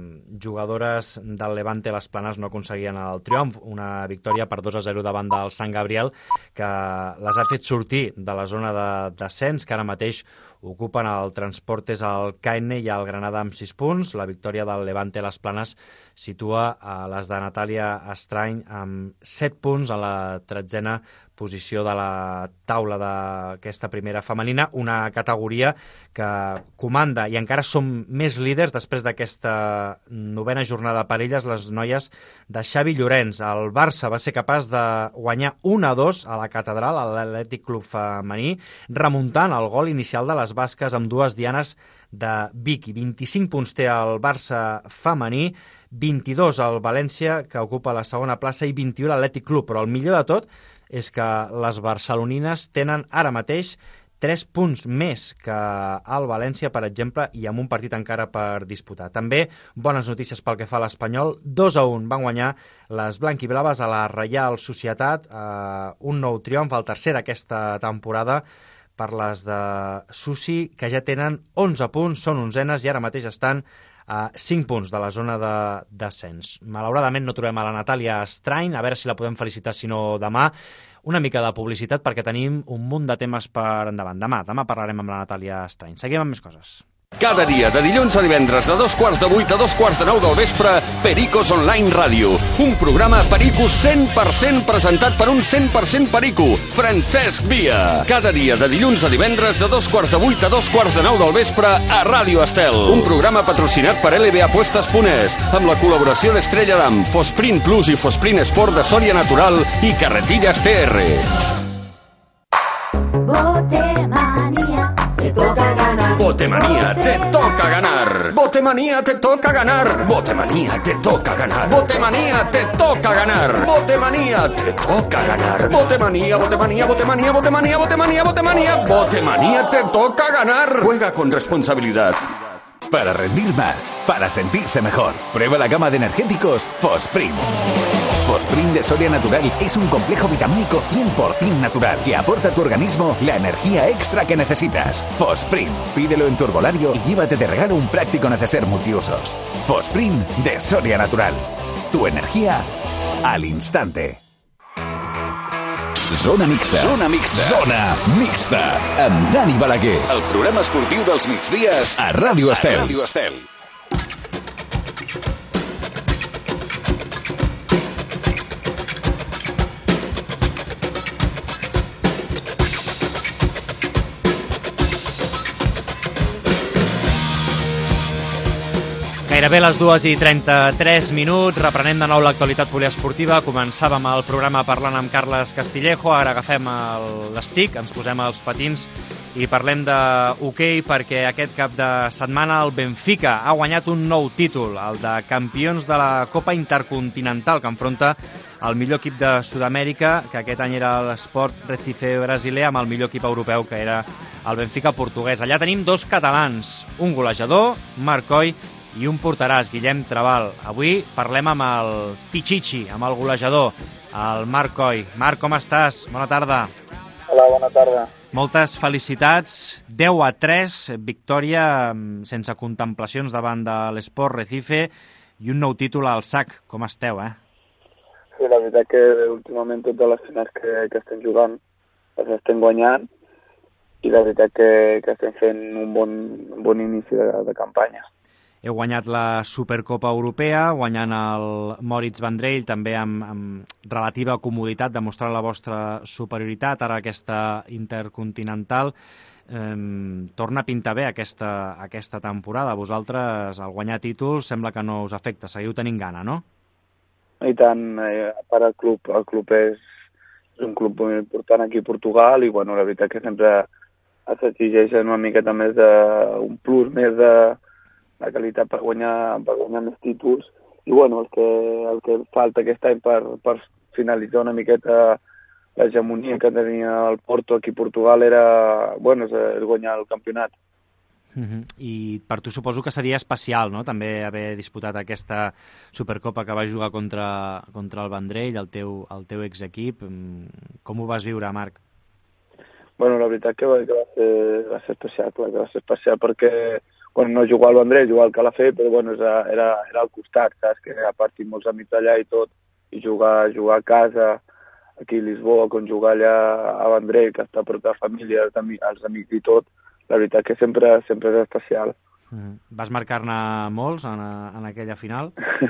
jugadores del Levante Las Planes no aconseguien el triomf, una victòria per dos a zero davant del Sant Gabriel, que les ha fet sortir de la zona de descens, que ara mateix ocupen el Transportes, el Caine i el Granada amb sis punts. La victòria del Levante Las Planes situa a les de Natàlia Estrany amb set punts a la tretzena posició de la taula d'aquesta primera femenina, una categoria que comanda, i encara som més líders després d'aquesta novena jornada per elles, les noies de Xavi Llorenç. El Barça va ser capaç de guanyar un a dos a la Catedral, a l'Atlètic Club femení, remuntant el gol inicial de les basques amb dues dianes de Vic. vint-i-cinc punts té el Barça femení, vint-i-dos al València, que ocupa la segona plaça, i vint-i-u l'Atlètic Club. Però el millor de tot és que les barcelonines tenen ara mateix tres punts més que el València, per exemple, i amb un partit encara per disputar. També bones notícies pel que fa a l'Espanyol. dos a un van guanyar les blanquiblaves a la Reial Societat, eh, un nou triomf, el tercer d'aquesta temporada, per les de Susi, que ja tenen onze punts, són onzenes i ara mateix estan a cinc punts de la zona de descens. Malauradament no trobem a la Natàlia Estrain, a veure si la podem felicitar, si no demà. Una mica de publicitat perquè tenim un munt de temes per endavant. Demà, demà parlarem amb la Natàlia Estrain. Seguim amb més coses. Cada dia, de dilluns a divendres, de dos quarts de vuit a dos quarts de nou del vespre, Pericos Online Ràdio. Un programa Pericos cent per cent presentat per un cent per cent perico, Francesc Via. Cada dia, de dilluns a divendres, de dos quarts de vuit a dos quarts de nou del vespre, a Ràdio Estel. Un programa patrocinat per L B Apuestas punt es, amb la col·laboració d'Estrella Damm, Fosprint Plus i Fosprint Sport de Sòria Natural i Carretillas T R. Botemanía, te toca ganar. Botemanía, te toca ganar. Botemanía, te toca ganar. Botemanía, te toca ganar. Botemanía, te toca ganar. Botemanía, te toca ganar. Botemanía, botemanía, botemanía, botemanía, botemanía, botemanía. Botemanía, te toca ganar. Juega con responsabilidad. Para rendir más, para sentirse mejor, prueba la gama de energéticos Fosprint. Fosprint de Soria Natural es un complejo vitamínico cien por ciento natural que aporta a tu organismo la energía extra que necesitas. Fosprint, pídelo en tu herbolario y llévate de regalo un práctico neceser multiusos. Fosprint de Soria Natural. Tu energía al instante. Zona mixta. Zona mixta. Zona mixta. Amb Dani Balaguer. El programa esportiu dels migdies a Ràdio Estel. A Ràdio Estel. Gairebé les dues i trenta-tres minuts, reprenem de nou l'actualitat poliesportiva. Començàvem el programa parlant amb Carles Castillejo, ara agafem l'estic, ens posem els patins i parlem d'hoquei perquè aquest cap de setmana el Benfica ha guanyat un nou títol, el de campions de la Copa Intercontinental, que enfronta el millor equip de Sud-amèrica, que aquest any era l'Sport Recife brasiler, amb el millor equip europeu, que era el Benfica portuguès. Allà tenim dos catalans, un golejador, Marc Coll, i un porteràs, Guillem Trabal. Avui parlem amb el Pichichi, amb el golejador, el Marc Coll. Marc, com estàs? Bona tarda. Hola, bona tarda. Moltes felicitats. deu a tres, victòria sense contemplacions davant de l'Sport Recife i un nou títol al sac. Com esteu, eh? Sí, la veritat que últimament totes les finals que, que estem jugant les estem guanyant i la veritat que, que estem fent un bon, un bon inici de, de campanya. Heu guanyat la Supercopa Europea, guanyant el Moritz Vendrell, també amb, amb relativa comoditat, demostrant la vostra superioritat. Ara aquesta Intercontinental eh, torna a pintar bé aquesta, aquesta temporada. Vosaltres, al guanyar títols, sembla que no us afecta. Seguiu tenint gana, no? I tant, eh, a part el club, el club és, és un club molt important aquí a Portugal i bueno, la veritat que sempre s'exigeix una miqueta més de, un plus més de la qualitat per guanyar, per guanyar més títols i bueno, el que, el que falta aquest any per, per finalitzar una miqueta l'hegemonia que tenia el Porto aquí a Portugal era, bueno, és guanyar el campionat. Uh-huh. I per tu suposo que seria especial, no?, també haver disputat aquesta Supercopa que vas jugar contra, contra el Vendrell, el teu, el teu exequip. Com ho vas viure, Marc? Bueno, la veritat que va, que va, ser, va ser especial, clar, que va ser especial perquè quan no jugava al Vendrell, jugava al Calafell, però bueno, era, era al costat, saps? Que a part tinc molts amics allà i tot, i jugar, jugar a casa, aquí a Lisboa, quan jugar allà a Vendrell, que està per tota la família, els, amics, els amics i tot, la veritat que sempre, sempre és especial. Mm. Vas marcar-ne molts en, en aquella final?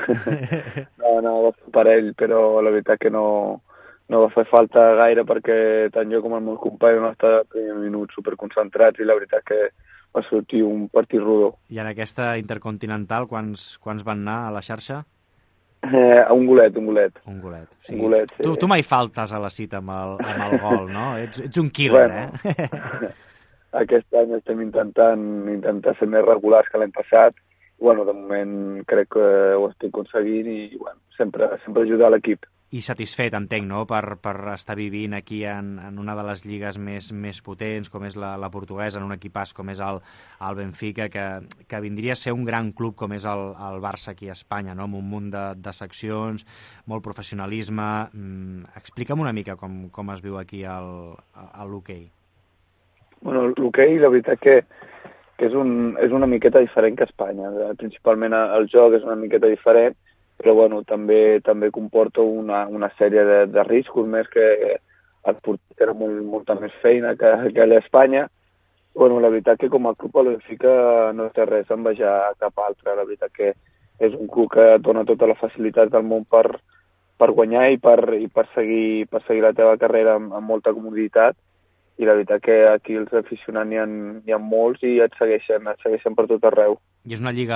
no, no, va fer parell, però la veritat que no, no va fer falta gaire perquè tant jo com el meu company vam estar primer minut superconcentrats i la veritat que va sortir un partit rodó. I en aquesta Intercontinental quants, quants van anar a la xarxa? Eh, un golet, un golet. Un golet, sí. Un golet, sí. Tu, tu mai faltes a la cita amb el, amb el gol, no? Ets, ets un killer, bueno, eh? Aquest any estem intentant, intentar ser més regulars que l'any passat. Bueno, de moment crec que ho estic aconseguint i bueno, sempre, sempre ajudar l'equip. I satisfet, entenc, no?, per, per estar vivint aquí en, en una de les lligues més, més potents, com és la, la portuguesa, en un equipàs com és el, el Benfica, que, que vindria a ser un gran club com és el, el Barça aquí a Espanya, no?, amb un munt de, de seccions, molt professionalisme. Mm, explica'm una mica com, com es viu aquí el, el l'hoquei. Bueno, l'hoquei, la veritat que, que és, un, és una miqueta diferent que a Espanya. Principalment el joc és una miqueta diferent, però bueno, també també comporta una, una sèrie de, de riscos més que el porter té molt, molta més feina que, que a Espanya. Bueno, la veritat que com a club el Benfica no té res a envejar a cap altre. La veritat que és un club que et dona tota la facilitat del món per, per guanyar i per, i per, seguir, per seguir la teva carrera amb, amb molta comoditat. I la veritat que aquí els aficionats n'hi ha, hi ha molts i et segueixen, et segueixen per tot arreu. I és una lliga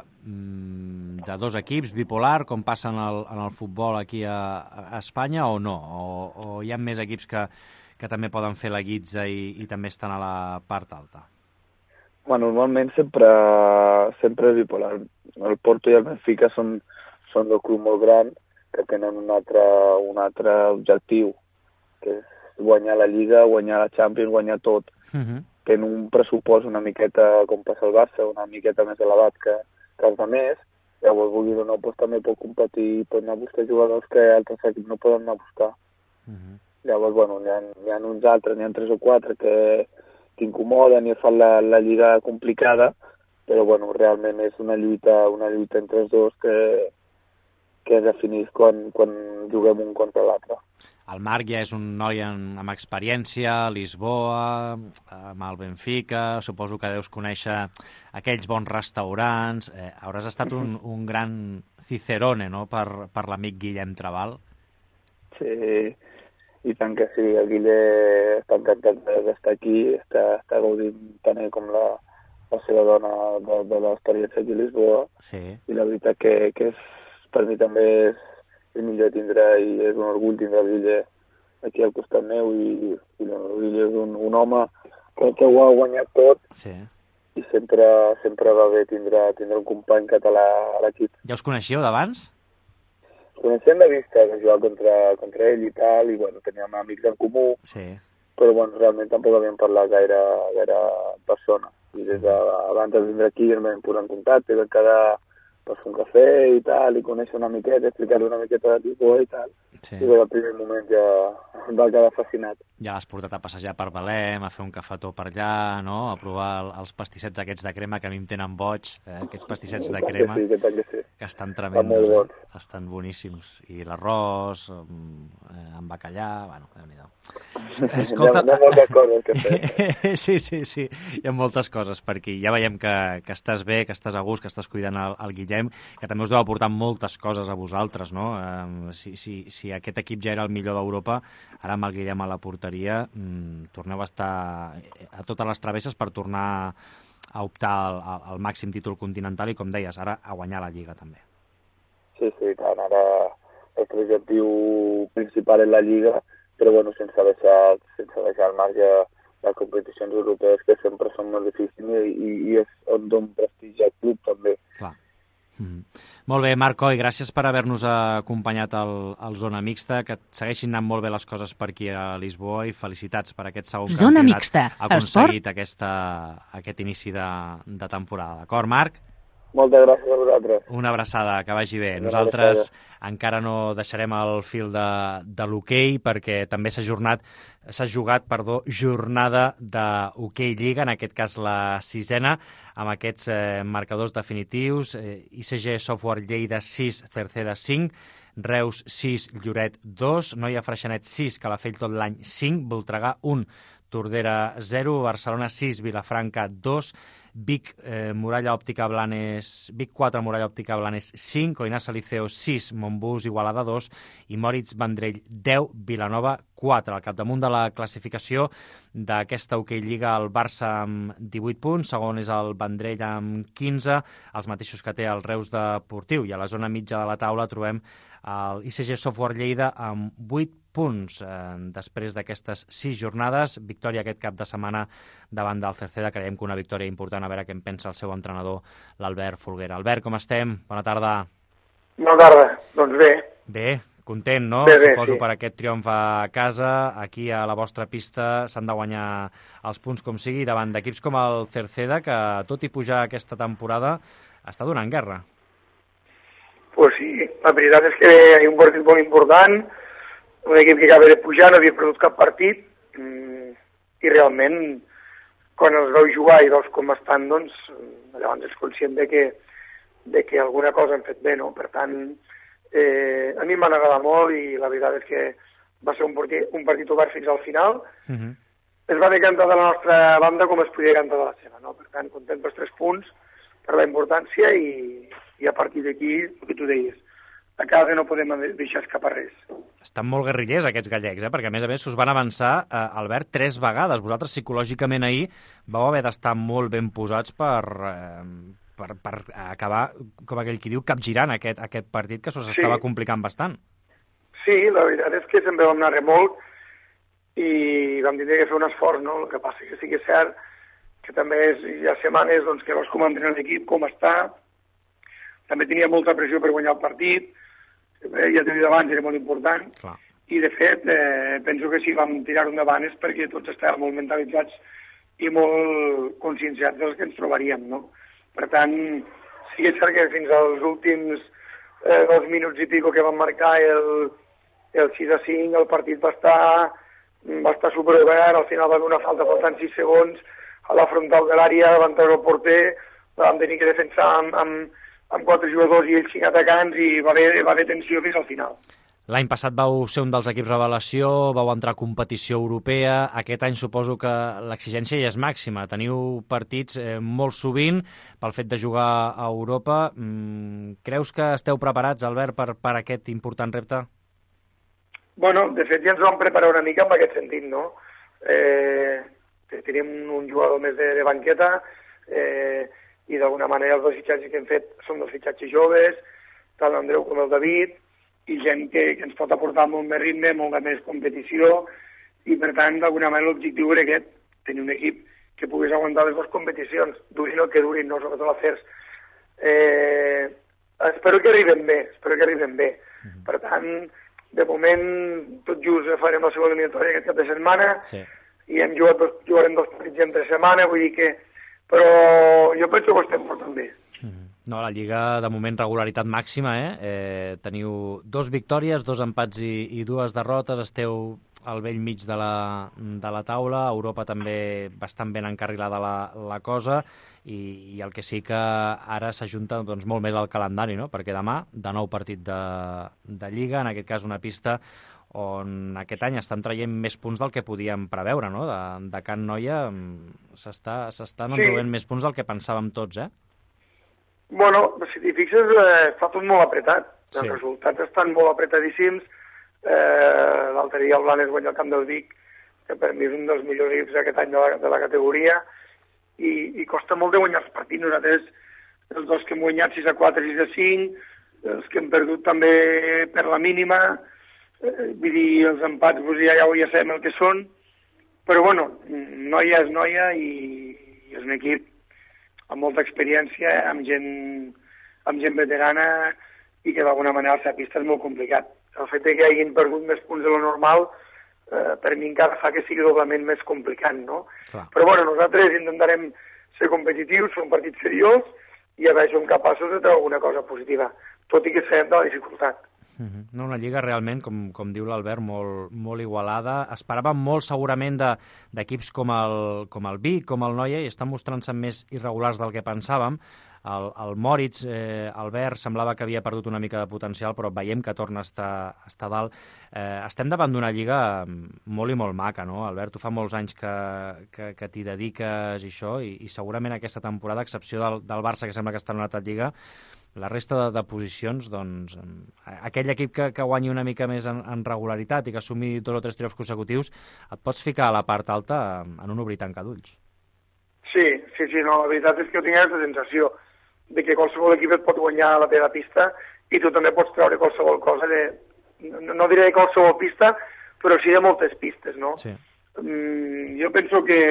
mm, de dos equips, bipolar, com passa en el, en el futbol aquí a, a Espanya, o no? O, o hi ha més equips que, que també poden fer la guitza i, i també estan a la part alta? Bueno, normalment sempre, sempre és bipolar. El Porto i el Benfica són, són dos clubs molt grans que tenen un altre, un altre objectiu, que és guanyar la Lliga, guanyar la Champions, guanyar tot. Uh-huh. Tenen un pressupost una miqueta, com passa el Barça, una miqueta més elevat que, que els altres. Llavors, vulguis o no, doncs, també pot competir, pot anar a buscar jugadors que altres equips no poden anar a buscar. Uh-huh. Llavors, bueno, hi ha, hi ha uns altres, n'hi ha tres o quatre que t'incomoden i fan la, la Lliga complicada, però bueno, realment és una lluita, una lluita entre els dos que, que es defineix quan, quan juguem un contra l'altre. El Marc ja és un noi amb, amb experiència, a Lisboa, amb el Benfica, suposo que deus conèixer aquells bons restaurants. Eh, hauràs estat un, un gran cicerone, no?, per, per l'amic Guillem Trabal. Sí, i tant que sí. El Guillem està encantat d'estar aquí, està, està gaudint tant ell com la, la seva dona de, de l'experiència aquí a Lisboa, sí. I la veritat que, que és, per mi també és, és millor tindre, i és un orgull tindre l'Ille aquí al costat meu, i, i l'Ille és un, un home que, que ho ha guanyat tot, sí. I sempre, sempre va bé tindre, tindre un company català a l'equip. Ja us coneixíeu d'abans? Coneixem de vista, de jugar contra, contra ell i tal, i bueno, teníem amics en comú, sí. Però bueno, realment tampoc havíem parlat gaire, gaire persona. I des d'abans de vindre aquí ens vam posar en contacte, vam quedar per fer un cafè i tal, i conèixer una miqueta, explicar-li una miqueta de tipus i tal. Sí. I des del primer moment ja em va quedar fascinat. Ja l'has portat a passejar per Belém, a fer un cafetó per allà, no? A provar el, els pastissets aquests de crema que a mi em tenen boig, eh? Aquests pastissets de crema que, sí, que, que, sí. que estan tremendos, eh? Estan boníssims. I l'arròs, eh, amb bacallà, bueno, Déu-n'hi-do. Escolta... Hi ha, hi ha moltes coses que fer. Sí, sí, sí, hi ha moltes coses per aquí. Ja veiem que, que estàs bé, que estàs a gust, que estàs cuidant el, el Guillem, que també us deu aportar moltes coses a vosaltres, no? Eh, si, si, si aquest equip ja era el millor d'Europa, ara amb el Guillem a la porteria, mmm, torneu a estar a totes les travesses per tornar a optar al, al màxim títol continental i, com deies, ara a guanyar la Lliga també. Sí, sí, tant. Ara el projectiu principal és la Lliga, però bueno, sense deixar, sense deixar al marge les competicions europees, que sempre són molt difícils, i, i és on don prestigi al club també. Clar. Mm. Molt bé, Marc Coll, gràcies per haver-nos acompanyat al, al Zona Mixta, que segueixin anant molt bé les coses per aquí a Lisboa, i felicitats per aquest segon Zona campionat Mixta, aconseguit aquesta, aquest inici de, de temporada. D'acord, Marc? Moltes gràcies a vosaltres. Una abraçada, que vagi bé. Una Nosaltres abraçada. Encara no deixarem el fil de, de l'hoquei, perquè també s'ha jornat, s'ha jugat, perdó, jornada d'hoquei Lliga, en aquest cas la sisena, amb aquests eh, marcadors definitius. Eh, I C G Software Lleida sis, Cerceda cinc, Reus sis, Lloret dos, Noia Freixenet sis, Calafell tot l'any cinc, Voltregà un, Tordera zero, Barcelona sis, Vilafranca dos, Vic, eh, Muralla Òptica Blanes, Vic quatre, Muralla Òptica Blanes cinc, Coinassa Liceo sis, Montbus Igualada dos i Moritz Vendrell deu, Vilanova quatre. Al capdamunt de la classificació d'aquesta hoquei Lliga, el Barça amb divuit punts, segon és el Vendrell amb quinze, els mateixos que té el Reus Deportiu, i a la zona mitja de la taula trobem el I C G Software Lleida amb vuit punts. Eh, després d'aquestes sis jornades, victòria aquest cap de setmana davant del Cerceda, creiem que una victòria important, a veure què en pensa el seu entrenador, l'Albert Folguera. Albert, com estem? Bona tarda. Bona tarda, doncs bé. Bé, content, no? Bé, bé, Suposo sí. Per aquest triomf a casa, aquí a la vostra pista s'han de guanyar els punts com sigui, davant d'equips com el Cerceda, que tot i pujar aquesta temporada està donant guerra. Pues sí, la veritat és que hi ha un partit molt important, un equip que acaba de pujar, no havia perdut cap partit, i realment, quan els veus jugar i veus com estan, doncs, llavors ets conscient de que, de que alguna cosa han fet bé, no? Per tant, eh, a mi m'han agradat molt, i la veritat és que va ser un partit, un partit obert fins al final. Uh-huh. Es va bé cantar de la nostra banda com es podia cantar de la seva, no? Per tant, content pels tres punts, per la importància, i, i a partir d'aquí, el que tu deies, a casa no podem deixar escapar res. Estan molt guerrillers aquests gallecs, eh? Perquè a més a més us van avançar, eh, Albert, tres vegades. Vosaltres psicològicament ahir vau haver d'estar molt ben posats per, eh, per, per acabar, com aquell qui diu, capgirant aquest, aquest partit que s'us estava sí. complicant bastant. Sí, la veritat és que sempre vam anar remolc i vam dir que fer un esforç, no? El que passa que sí que és cert que també és, hi ha setmanes doncs, que veus com entrena l'equip, com està. També tenia molta pressió per guanyar el partit, ja t'he dit abans, era molt important. Clar. I de fet, eh, penso que si vam tirar-ho endavant és perquè tots estàvem molt mentalitzats i molt conscienciats dels que ens trobaríem, no? Per tant, sí que és cert que fins als últims eh, dos minuts i pico que van marcar el, el sis a cinc, el partit va estar, va estar superobert, al final va haver una falta faltant sis segons, a la frontal de l'àrea van treure el porter, vam tenir que defensar amb, amb, amb quatre jugadors i ells cinc atacants, i va haver, va haver tensió fins al final. L'any passat vau ser un dels equips revelació, vau entrar a competició europea. Aquest any suposo que l'exigència ja és màxima. Teniu partits eh, molt sovint pel fet de jugar a Europa. Mm, creus que esteu preparats, Albert, per, per aquest important repte? Bueno, de fet ja ens vam preparar una mica en aquest sentit, no? Eh, tenim un jugador més de, de banqueta, eh, i d'alguna manera els dos fitxatges que hem fet són dos fitxatges joves, tant l'Andreu com el David, i gent que, que ens pot aportar molt més ritme, molt més competició, i per tant, d'alguna manera l'objectiu era aquest, tenir un equip que pogués aguantar les dues competicions, durin el que durin, no sobretot l'afers. Eh, espero que arribem bé, espero que arribem bé. Mm-hmm. Per tant, de moment, tot just farem la segona eliminatòria aquest cap de setmana, sí. I hem jugat dos, jugarem dos partits entre setmana, vull dir que... Però jo penso que ho estem portant bé. Mm-hmm. No, la Lliga, de moment, regularitat màxima, eh? eh teniu dos victòries, dos empats i, i dues derrotes, esteu al vell mig de la, de la taula, a Europa també bastant ben encarrilada la, la cosa, i, i el que sí que ara s'ajunta doncs, molt més al calendari, no? Perquè demà, de nou partit de, de Lliga, en aquest cas una pista on aquest any estan traient més punts del que podíem preveure, no? De, de Can Noia s'estan sí. enduent més punts del que pensàvem tots, eh? Bueno, si t'hi fixes, eh, està tot molt apretat. Sí. Els resultats estan molt apretadíssims. Eh, L'altre dia el Blanes guanya el camp del Vic, que per mi és un dels millors equips aquest any de la, de la categoria, i, i costa molt de guanyar els partits. Nosaltres, els dos que hem guanyat sis a quatre, sis a cinc, els que hem perdut també per la mínima, eh, vull dir, els empats doncs, ja, ja sabem el que són, però bueno, Noia és Noia i, i és un equip amb molta experiència, amb gent, amb gent veterana, i que d'alguna manera la pista és molt complicat. El fet que hagin perdut més punts de lo normal, eh, per mi encara fa que sigui doblement més complicat, no? Clar. Però bueno, nosaltres intentarem ser competitius, fer un partit seriós, i a veure si som capaços de treure alguna cosa positiva, tot i que sabem de la dificultat. Uh-huh. No, una lliga realment, com, com diu l'Albert, molt, molt igualada. Esperàvem molt segurament d'equips de, com, el, com el Vic, com el Noia, i estan mostrant-se més irregulars del que pensàvem. El, el Moritz, eh, Albert, semblava que havia perdut una mica de potencial, però veiem que torna a estar, a estar dalt. Eh, estem davant d'una lliga molt i molt maca, no? Albert, tu fa molts anys que, que, que t'hi dediques i això, i, i segurament aquesta temporada, a excepció del, del Barça, que sembla que està en una altra lliga, la resta de, de posicions, doncs, aquell equip que, que guanyi una mica més en, en regularitat i que assumi dos o tres triomfs consecutius, et pots ficar a la part alta en un obrir tancar d'ulls. Sí, sí, sí, no, la veritat és que jo tinc aquesta sensació de que qualsevol equip et pot guanyar a la teva pista i tu també pots treure qualsevol cosa de... No, no diré qualsevol pista, però sí de moltes pistes, no? Sí. Mm, jo penso que,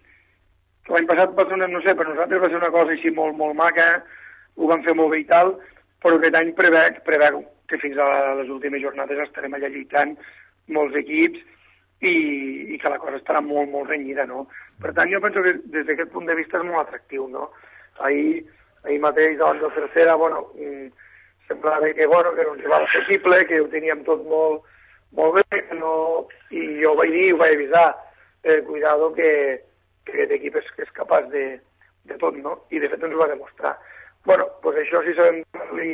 que l'any passat va ser una, no sé, per nosaltres va ser una cosa així molt, molt maca, ho vam fer molt bé i tal, però aquest any prevec, prevec que fins a les últimes jornades estarem allà lluitant molts equips i, i que la cosa estarà molt, molt renyida, no? Per tant, jo penso que des d'aquest punt de vista és molt atractiu, no? Ahir, ahir mateix, davant de tercera, bueno, semblava que, bueno, que era un rival accessible, que ho teníem tot molt, molt bé, que no... I jo ho vaig dir, ho vaig avisar, eh, cuidado que, que aquest equip és, és capaç de, de tot, no? I de fet ens ho va demostrar. Bueno, doncs això si sabem dir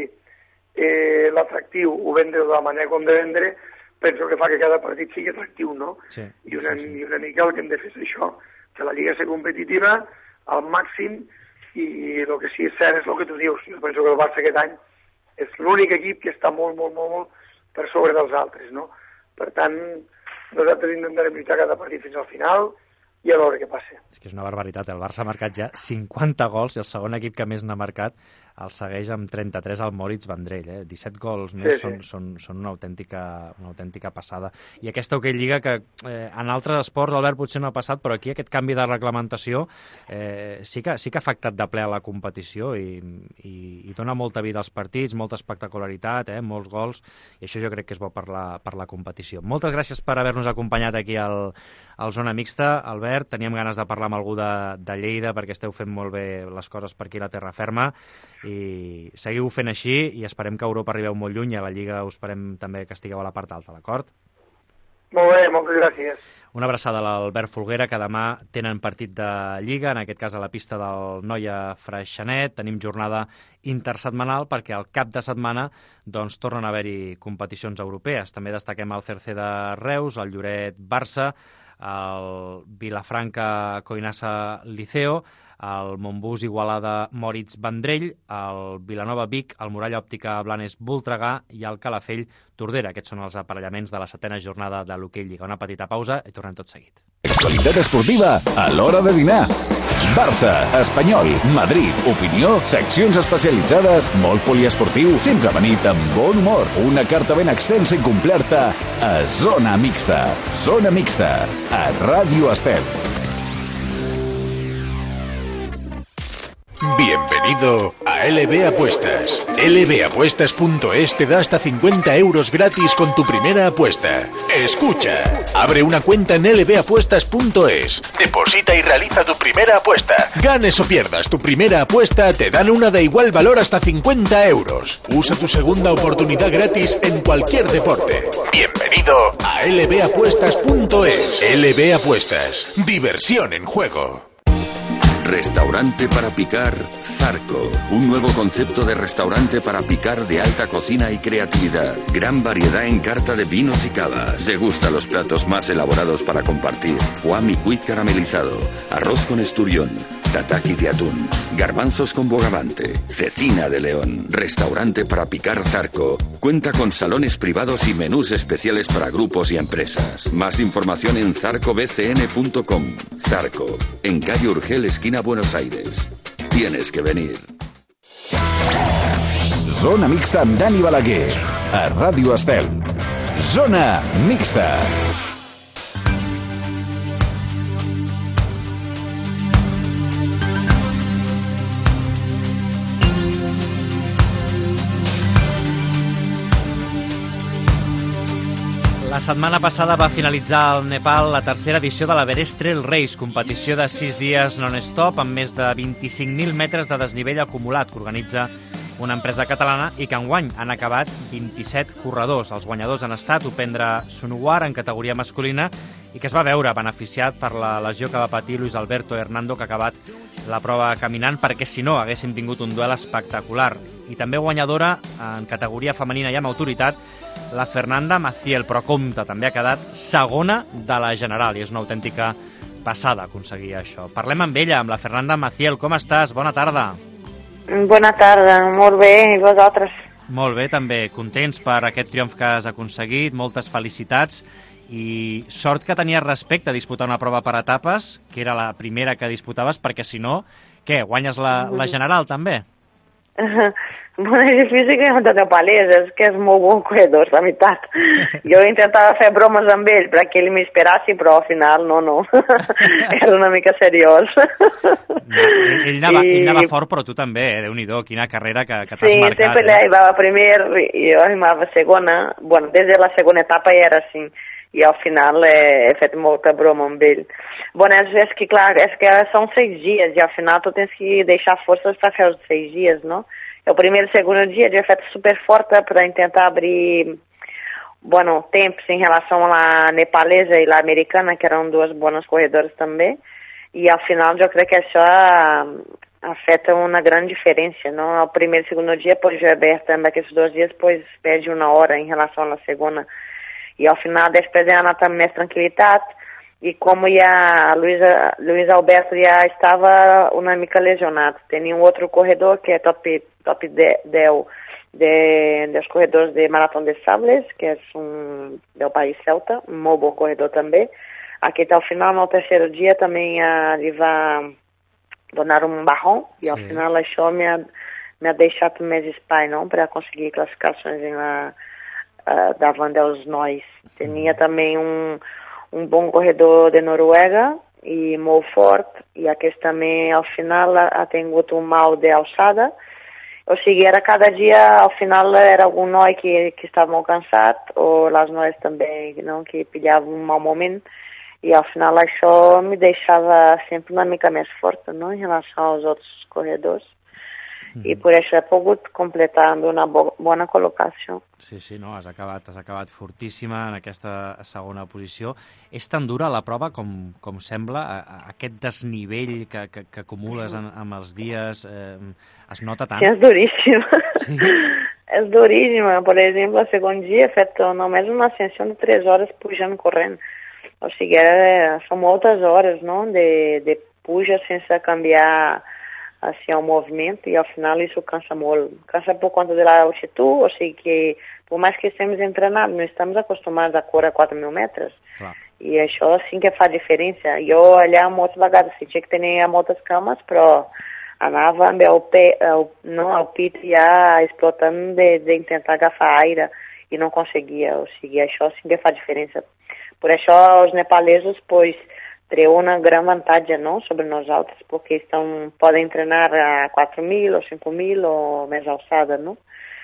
eh, l'atractiu, ho vendre de la manera com de vendre, penso que fa que cada partit sigui atractiu, no? Sí, I, una, sí, sí. I una mica el que hem de fer és això, que la Lliga sigui competitiva al màxim, i el que sí és cert és el que tu dius. Jo penso que el Barça aquest any és l'únic equip que està molt, molt, molt, molt per sobre dels altres, no? Per tant, nosaltres intentarem lluitar cada partit fins al final i a veure què passa. És que és una barbaritat. El Barça ha marcat ja cinquanta gols i el segon equip que més n'ha marcat el segueix amb trenta-tres el Moritz Vendrell. Eh? disset gols més, sí, són, sí. són, són una, autèntica, una autèntica passada. I aquesta Hockey Lliga que eh, en altres esports, Albert, potser no ha passat, però aquí aquest canvi de reglamentació eh, sí, que, sí que ha afectat de ple a la competició i, i, i dona molta vida als partits, molta espectacularitat, eh, molts gols, i això jo crec que és bo per la, per la competició. Moltes gràcies per haver-nos acompanyat aquí al, al Zona Mixta. Albert, teníem ganes de parlar amb algú de, de Lleida perquè esteu fent molt bé les coses per aquí a la terra ferma, i seguiu fent així i esperem que a Europa arribeu molt lluny i a la Lliga us esperem també que estigueu a la part alta, d'acord? Molt bé, moltes gràcies. Una abraçada a l'Albert Folguera, que demà tenen partit de Lliga, en aquest cas a la pista del Noia Freixenet. Tenim jornada intersetmanal perquè al cap de setmana doncs, tornen a haver-hi competicions europees. També destaquem el Cerceda Reus, el Lloret Barça, el Vilafranca Coinassa Liceo, el Montbus Igualada Moritz Vendrell, el Vilanova Vic, el Muralla Òptica Blanes Voltregà i el Calafell Tordera. Aquests són els aparellaments de la setena jornada de l'Hockey Lliga. Una petita pausa i tornem tot seguit. Actualitat esportiva a l'hora de dinar. Barça, Espanyol, Madrid, opinió, seccions especialitzades, molt poliesportiu, sempre venit amb bon humor. Una carta ben extensa i completa a Zona Mixta. Zona Mixta, a Ràdio Estel. Bienvenido a L B Apuestas. L B Apuestas punto es te da hasta cincuenta euros gratis con tu primera apuesta. Escucha, abre una cuenta en L B Apuestas punto es, deposita y realiza tu primera apuesta. Ganes o pierdas tu primera apuesta, te dan una de igual valor hasta cincuenta euros. Usa tu segunda oportunidad gratis en cualquier deporte. Bienvenido a L B Apuestas punto es. L B Apuestas, diversión en juego. Restaurante para picar Zarco. Un nuevo concepto de restaurante para picar de alta cocina y creatividad. Gran variedad en carta de vinos y cavas. Degusta los platos más elaborados para compartir. Foie micuit caramelizado. Arroz con esturión. Tataki de atún. Garbanzos con bogavante. Cecina de león. Restaurante para picar Zarco. Cuenta con salones privados y menús especiales para grupos y empresas. Más información en zarco b c n punto com. Zarco. En calle Urgel, esquina Buenos Aires. Tienes que venir. Zona Mixta amb Dani Balaguer, a Ràdio Estel. Zona Mixta. La setmana passada va finalitzar al Nepal la tercera edició de l'Everest Trail Race, competició de sis dies non-stop amb més de vint-i-cinc mil metres de desnivell acumulat que organitza una empresa catalana i que enguany han acabat vint-i-set corredors. Els guanyadors han estat Upendra Sunuwar en categoria masculina i que es va veure beneficiat per la lesió que va patir Luis Alberto Hernando, que ha acabat la prova caminant, perquè si no haguessin tingut un duel espectacular. I també guanyadora en categoria femenina i amb autoritat la Fernanda Maciel, però compta, també ha quedat segona de la general i és una autèntica passada aconseguir això. Parlem amb ella, amb la Fernanda Maciel. Com estàs? Bona tarda. Bona tarda, molt bé, i vosaltres? Molt bé, també. Contents per aquest triomf que has aconseguit, moltes felicitats i sort que tenies respecte a disputar una prova per etapes, que era la primera que disputaves, perquè si no, què, guanyes la, la general també? Bueno, és difícil que no te palés, és que és molt bon corredor, la veritat. Jo intentava fer bromes amb ell perquè ell m'esperassi, però al final no, no. Era una mica seriós. No, ell, anava, I... ell anava fort, però tu també, eh? Déu-n'hi-do, quina carrera que, que t'has sí, marcat. Sí, sempre eh? ell va primer i jo anava segona. Bueno, des de la segona etapa ja era així. I al final eh, he fet molta broma amb ell. Bueno, és, és que clar, és que són seis dies i al final tu tens que deixar forces per fer els seis dies, no? El primer e o segundo dia eu he feito super forte para tentar abrir, bueno, tempos em relação à nepalesa e à americana, que eram duas boas corredoras também. E ao final eu creio que isso afeta uma grande diferença, não? O primeiro e segundo dia pode ser aberto também, aqueles dois dias, pois perde uma hora em relação à segunda. E ao final, depois ela também mais tranquilidade. E como já Luisa, Luis Alberto já estava uma mica lesionado, tem um outro corredor que é top top dez de, dos corredores de Maratón de Sables, que é um do país celta, um muito bom corredor também. Aqui até o final, no terceiro dia, também uh, ele vai donar um barrão, e ao Sim. final achou me a, me a deixado mais espai, não, para conseguir classificações em la, uh, da Vandels Nós. Tinha também um um bom corredor de Noruega e muito forte, e aqui também ao final tem outro mal de alçada. Ou seja, era cada dia, ao final era algum nós que, que estavam cansados, ou as nós também não, que pilhavam um mau momento, e ao final isso me deixava sempre uma mica mais forte, não, em relação aos outros corredores. I per això he pogut completar amb una bo bona col·locació. Sí, sí, no, has acabat, has acabat fortíssima en aquesta segona posició. És tan dura la prova com, com sembla? Aquest desnivell que, que, que acumules en, amb els dies eh, es nota tant? Sí, és duríssima. Sí? És duríssima. Per exemple, el segon dia he fet només una ascensió de tres hores pujant corrent. O sigui, eh, són moltes hores, no?, de, de puja sense canviar assim, ao movimento, e ao final isso cansa muito. Cansa por conta da altitude, ou seja, que por mais que estemos treinados, não estamos acostumados a correr a quatro mil metros. Claro. I això sí que fa diferència. Jo allà moltes vegades sí que tenia moltes cames, però anava amb el, pe, el, no, el pit ja explotant d'intentar agafar aire i no conseguia. O sigui, això sí que fa diferència. Per això els nepalesos, pues, tenen una gran avantatge, no?, sobre nosaltres, perquè estão, podem treinar a quatro mil ou cinco mil ou més alçada, no?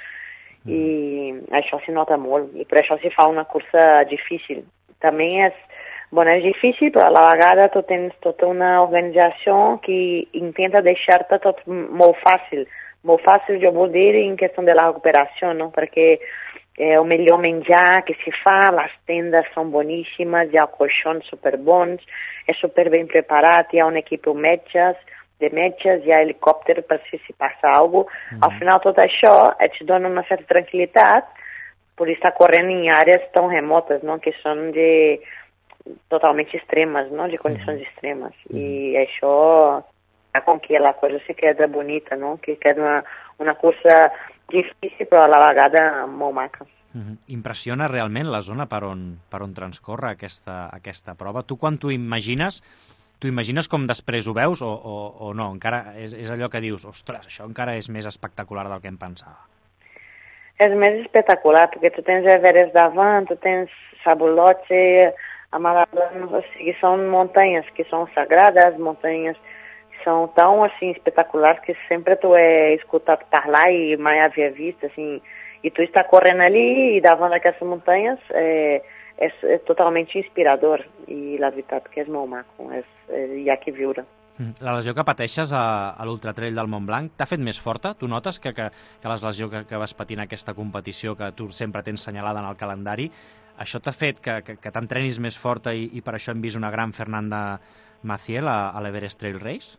I això se nota molt, i per això se fa una cursa difícil. També és, bueno, és difícil, però a la vegada tu tens tota una organització que intenta deixar-te tot molt fàcil. Molt fàcil, jo vull dir, en questão de la recuperació, no? Perquè é o melhor menjar que se fa, les tendes són boníssimes, hi ha colxons superbons, és super ben preparat, hi ha un equip de metges, de metges, hi ha helicòpter per si si passa alguna cosa. Mm-hmm. Al final tot això et dona una certa tranquil·litat per estar corrent en àrees tan remotes, no?, que són de totalment extremes, no?, de condicions mm-hmm. extremes. Mm-hmm. I això fa com que la cosa se queda bonita, no?, que queda una, una cursa difícil però a la vegada molt maca. Mm-hmm. Impressiona realment la zona per on, per on transcorre aquesta, aquesta prova. Tu quan t'ho imagines, t'ho imagines com després ho veus o, o, o no? Encara és, és allò que dius, ostres, això encara és més espectacular del que em pensava. És més espectacular, perquè tu tens Everest davant, tu tens Sabolote, Amaralama, o sigui, són muntanyes que són sagradas, muntanyes que são tão, assim, espetaculares que sempre tu é escutado parlar e mais havia visto, assim, e tu está correndo ali e davant d'aquestes muntanyes é, é, é totalmente inspirador i la veritat que és molt maco, és, és, hi ha que viure. La lesió que pateixes a, a l'Ultratrail del Montblanc t'ha fet més forta? Tu notes que, que, que la lesió que, que vas patir en aquesta competició que tu sempre tens senyalada en el calendari, això t'ha fet que, que, que t'entrenis més forta i, i per això hem vist una gran Fernanda Maciel a, a l'Everest Trail Race?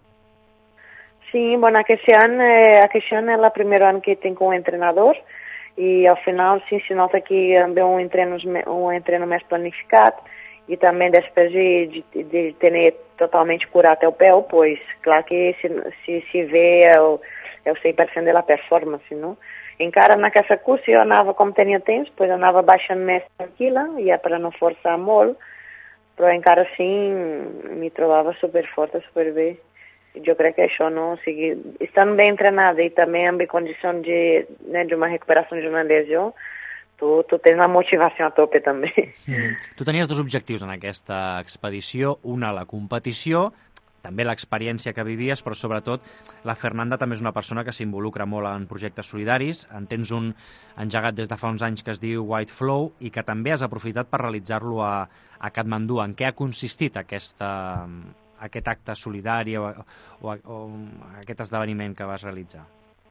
Sí, bueno, aquest any, eh, aquest any és el primer any que tinc un entrenador i al final sí se nota que amb un entreno, un entreno més planificat i també després de, de, de tenir totalmente curat el peu, pois clar que se, se, se vê el, el cem per cent de la performance, no? Encara naquela cursa eu anava, como tenia temps, pois anava baixando més tranquila, ja per no forçar molt, però encara assim me trobava super forta, super bé. Jo crec que això no, o sigui, estant ben entrenada i també amb condició de, né, de uma recuperação de una lesió, Tu, tu tens la motivació a tope, també. Mm. Tu tenies dos objectius en aquesta expedició. Una, la competició, també l'experiència que vivies, però sobretot la Fernanda també és una persona que s'involucra molt en projectes solidaris. En tens un engegat des de fa uns anys que es diu White Flow i que també has aprofitat per realitzar-lo a, a Katmandú. En què ha consistit aquesta, aquest acte solidari o, o, o aquest esdeveniment que vas realitzar?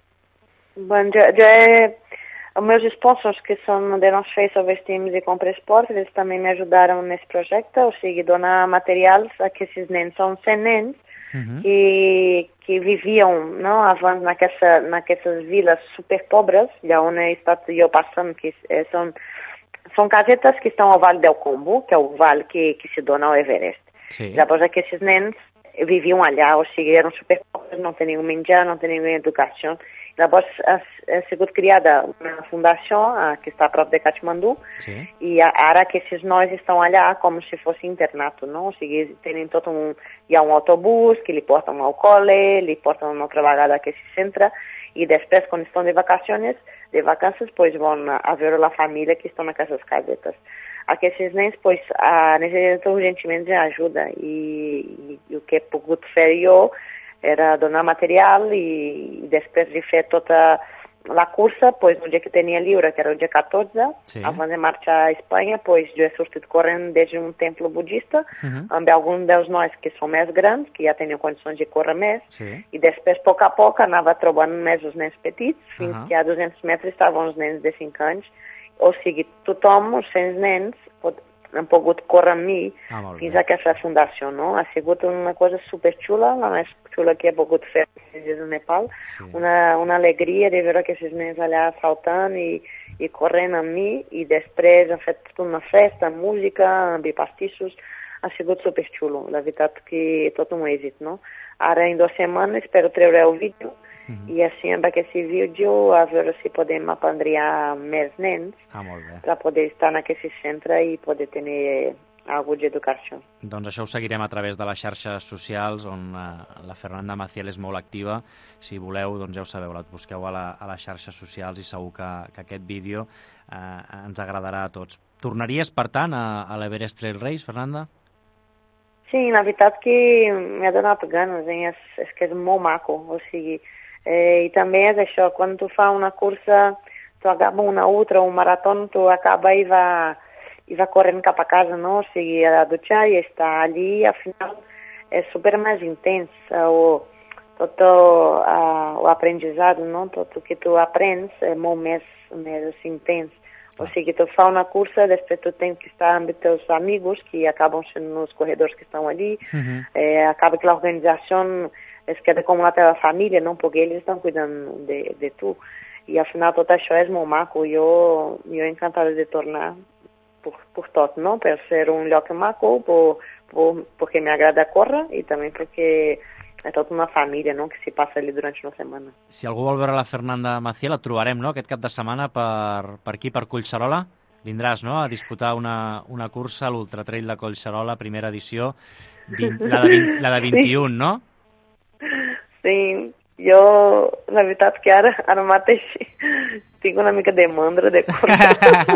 Bon, jo, jo he... Os meus sponsors, que são de nós Face of Esteem e Compra Esporte, eles também me ajudaram nesse projeto, ou seja, donar materiais a que esses nenos, são cem nenos, uhum. que, que viviam, não, avant naquela, naquelas vilas super pobres, já onde está eu passando, que é, são, são casetas que estão ao Vale del Combo, que é o vale que, que se dona ao Everest. Sim. Depois é que esses nenos viviam allà, ou seja, eram super pobres, não tinham menjar, não tinham educação. Depois é sido criada uma fundação que está próximo de Katmandú. Sim. E agora que esses nós estão lá como se fosse internato, não? Ou seja, tem todo um, e há um autobus que lhe portam ao cole, lhe portam uma outra vagada que se centra e depois quando estão de vacações, de vacances, pois vão a ver a família que estão naquelas casetas. Aqueles nenes, pois, necessitam urgentemente de ajuda e, e o que pude fazer eu era donar material e depois de fer toda a cursa, pois no dia que tinha livre, que era o dia catorze, antes de marchar a Espanha, pois eu he sortido correndo desde um templo budista, uhum. onde alguns deles nós que são mais grandes, que já tinham condições de correr mais, Sim. e depois, pouco a pouco, andava trobando mais os nenes petitos, fins uhum. que a duzentos metros estavam os nenes de cinco anos, ou seja, tu tomas os seis nenes, um pouco de correr a mim, ah, fiz aquela fundação, não? Ha sigut uma coisa super chula, la mais chula que he pogut fer no Nepal, una, una alegria de ver aqueles nens allà saltant i, i corrent amb mi, i després han fet tota una festa, música, amb pastissos, ha sigut super xulo, la veritat que tot un èxit, no? Ara en dues setmanes espero treure el vídeo, Mm-hmm. i assim amb aquest vídeo a veure si podem apandriar més nens ah, per poder estar en aquest centre i poder tenir ha hagut d'educar-se. Doncs això ho seguirem a través de les xarxes socials, on eh, la Fernanda Maciel és molt activa. Si voleu, doncs ja ho sabeu, la busqueu a, la, a les xarxes socials i segur que, que aquest vídeo eh, ens agradarà a tots. Tornaries, per tant, a, a l'Everest Trail Race, Fernanda? Sí, la veritat que m'ha donat ganes, eh? és, és que és molt maco, o sigui, eh, i també és això, quan tu fa una cursa, tu acaba una ultra, un marató, tu acaba i va... i va corrent cap a casa, no? O sigui, a dutxar i estar allí, al final és super més intens, o tot uh, l'aprendizat, no? Tot el que tu aprens és molt més, més intens. O sigui, tu fa una cursa, després tu tens que estar amb els teus amics, que acaben sent els corredors que estan allí, uh-huh. eh, acaba que l'organització es queda com la teva família, no? Perquè ells estan cuidant de, de tu. I al final tot això és molt maco. Jo, jo encantada de tornar Por, por tot, ¿no? Per ser un lloc maco, por, por, porque me agrada córrer i també perquè és tota una família, no?, que s'hi passa allà durant una setmana. Si algú vol veure la Fernanda Maciel, la trobarem, no?, aquest cap de setmana per, per aquí, per Collserola. Vindràs, no?, a disputar una, una cursa, l'Ultra Trail de Collserola, primera edició, vint, la, de vint, la de vint-i-un, sí. No? Sí, jo, la veritat que ara, ara mateix tinc una mica de mandra de córrer.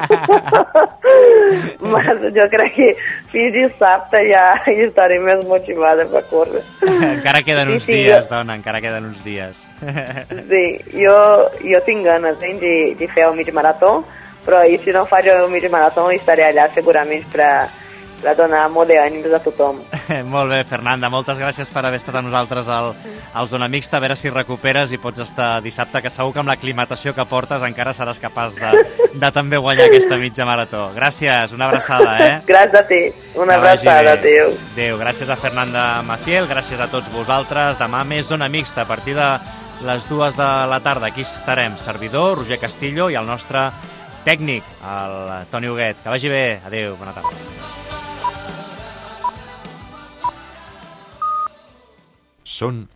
Mas jo crec que fins dissabte ja estaré més motivada per córrer. Encara queden uns sí, sí, dies, jo... dona, encara queden uns dies. Sí, jo, jo tinc ganes eh, de, de fer el mig marató, però i si no faig el mig marató estaré allà segurament per per donar molt d'ànims a tothom. Molt bé, Fernanda, moltes gràcies per haver estat amb nosaltres al, al Zona Mixta, a veure si recuperes i pots estar dissabte, que segur que amb l'aclimatació que portes encara seràs capaç de, de també guanyar aquesta mitja marató. Gràcies, una abraçada, eh? Gràcies a ti, una abraçada, adéu. Adéu, gràcies a Fernanda Maciel, gràcies a tots vosaltres. Demà més Zona Mixta, a partir de les dues de la tarda. Aquí estarem, servidor, Roger Castillo, i el nostre tècnic, el Toni Huguet. Que vagi bé, adéu, bona tarda. Son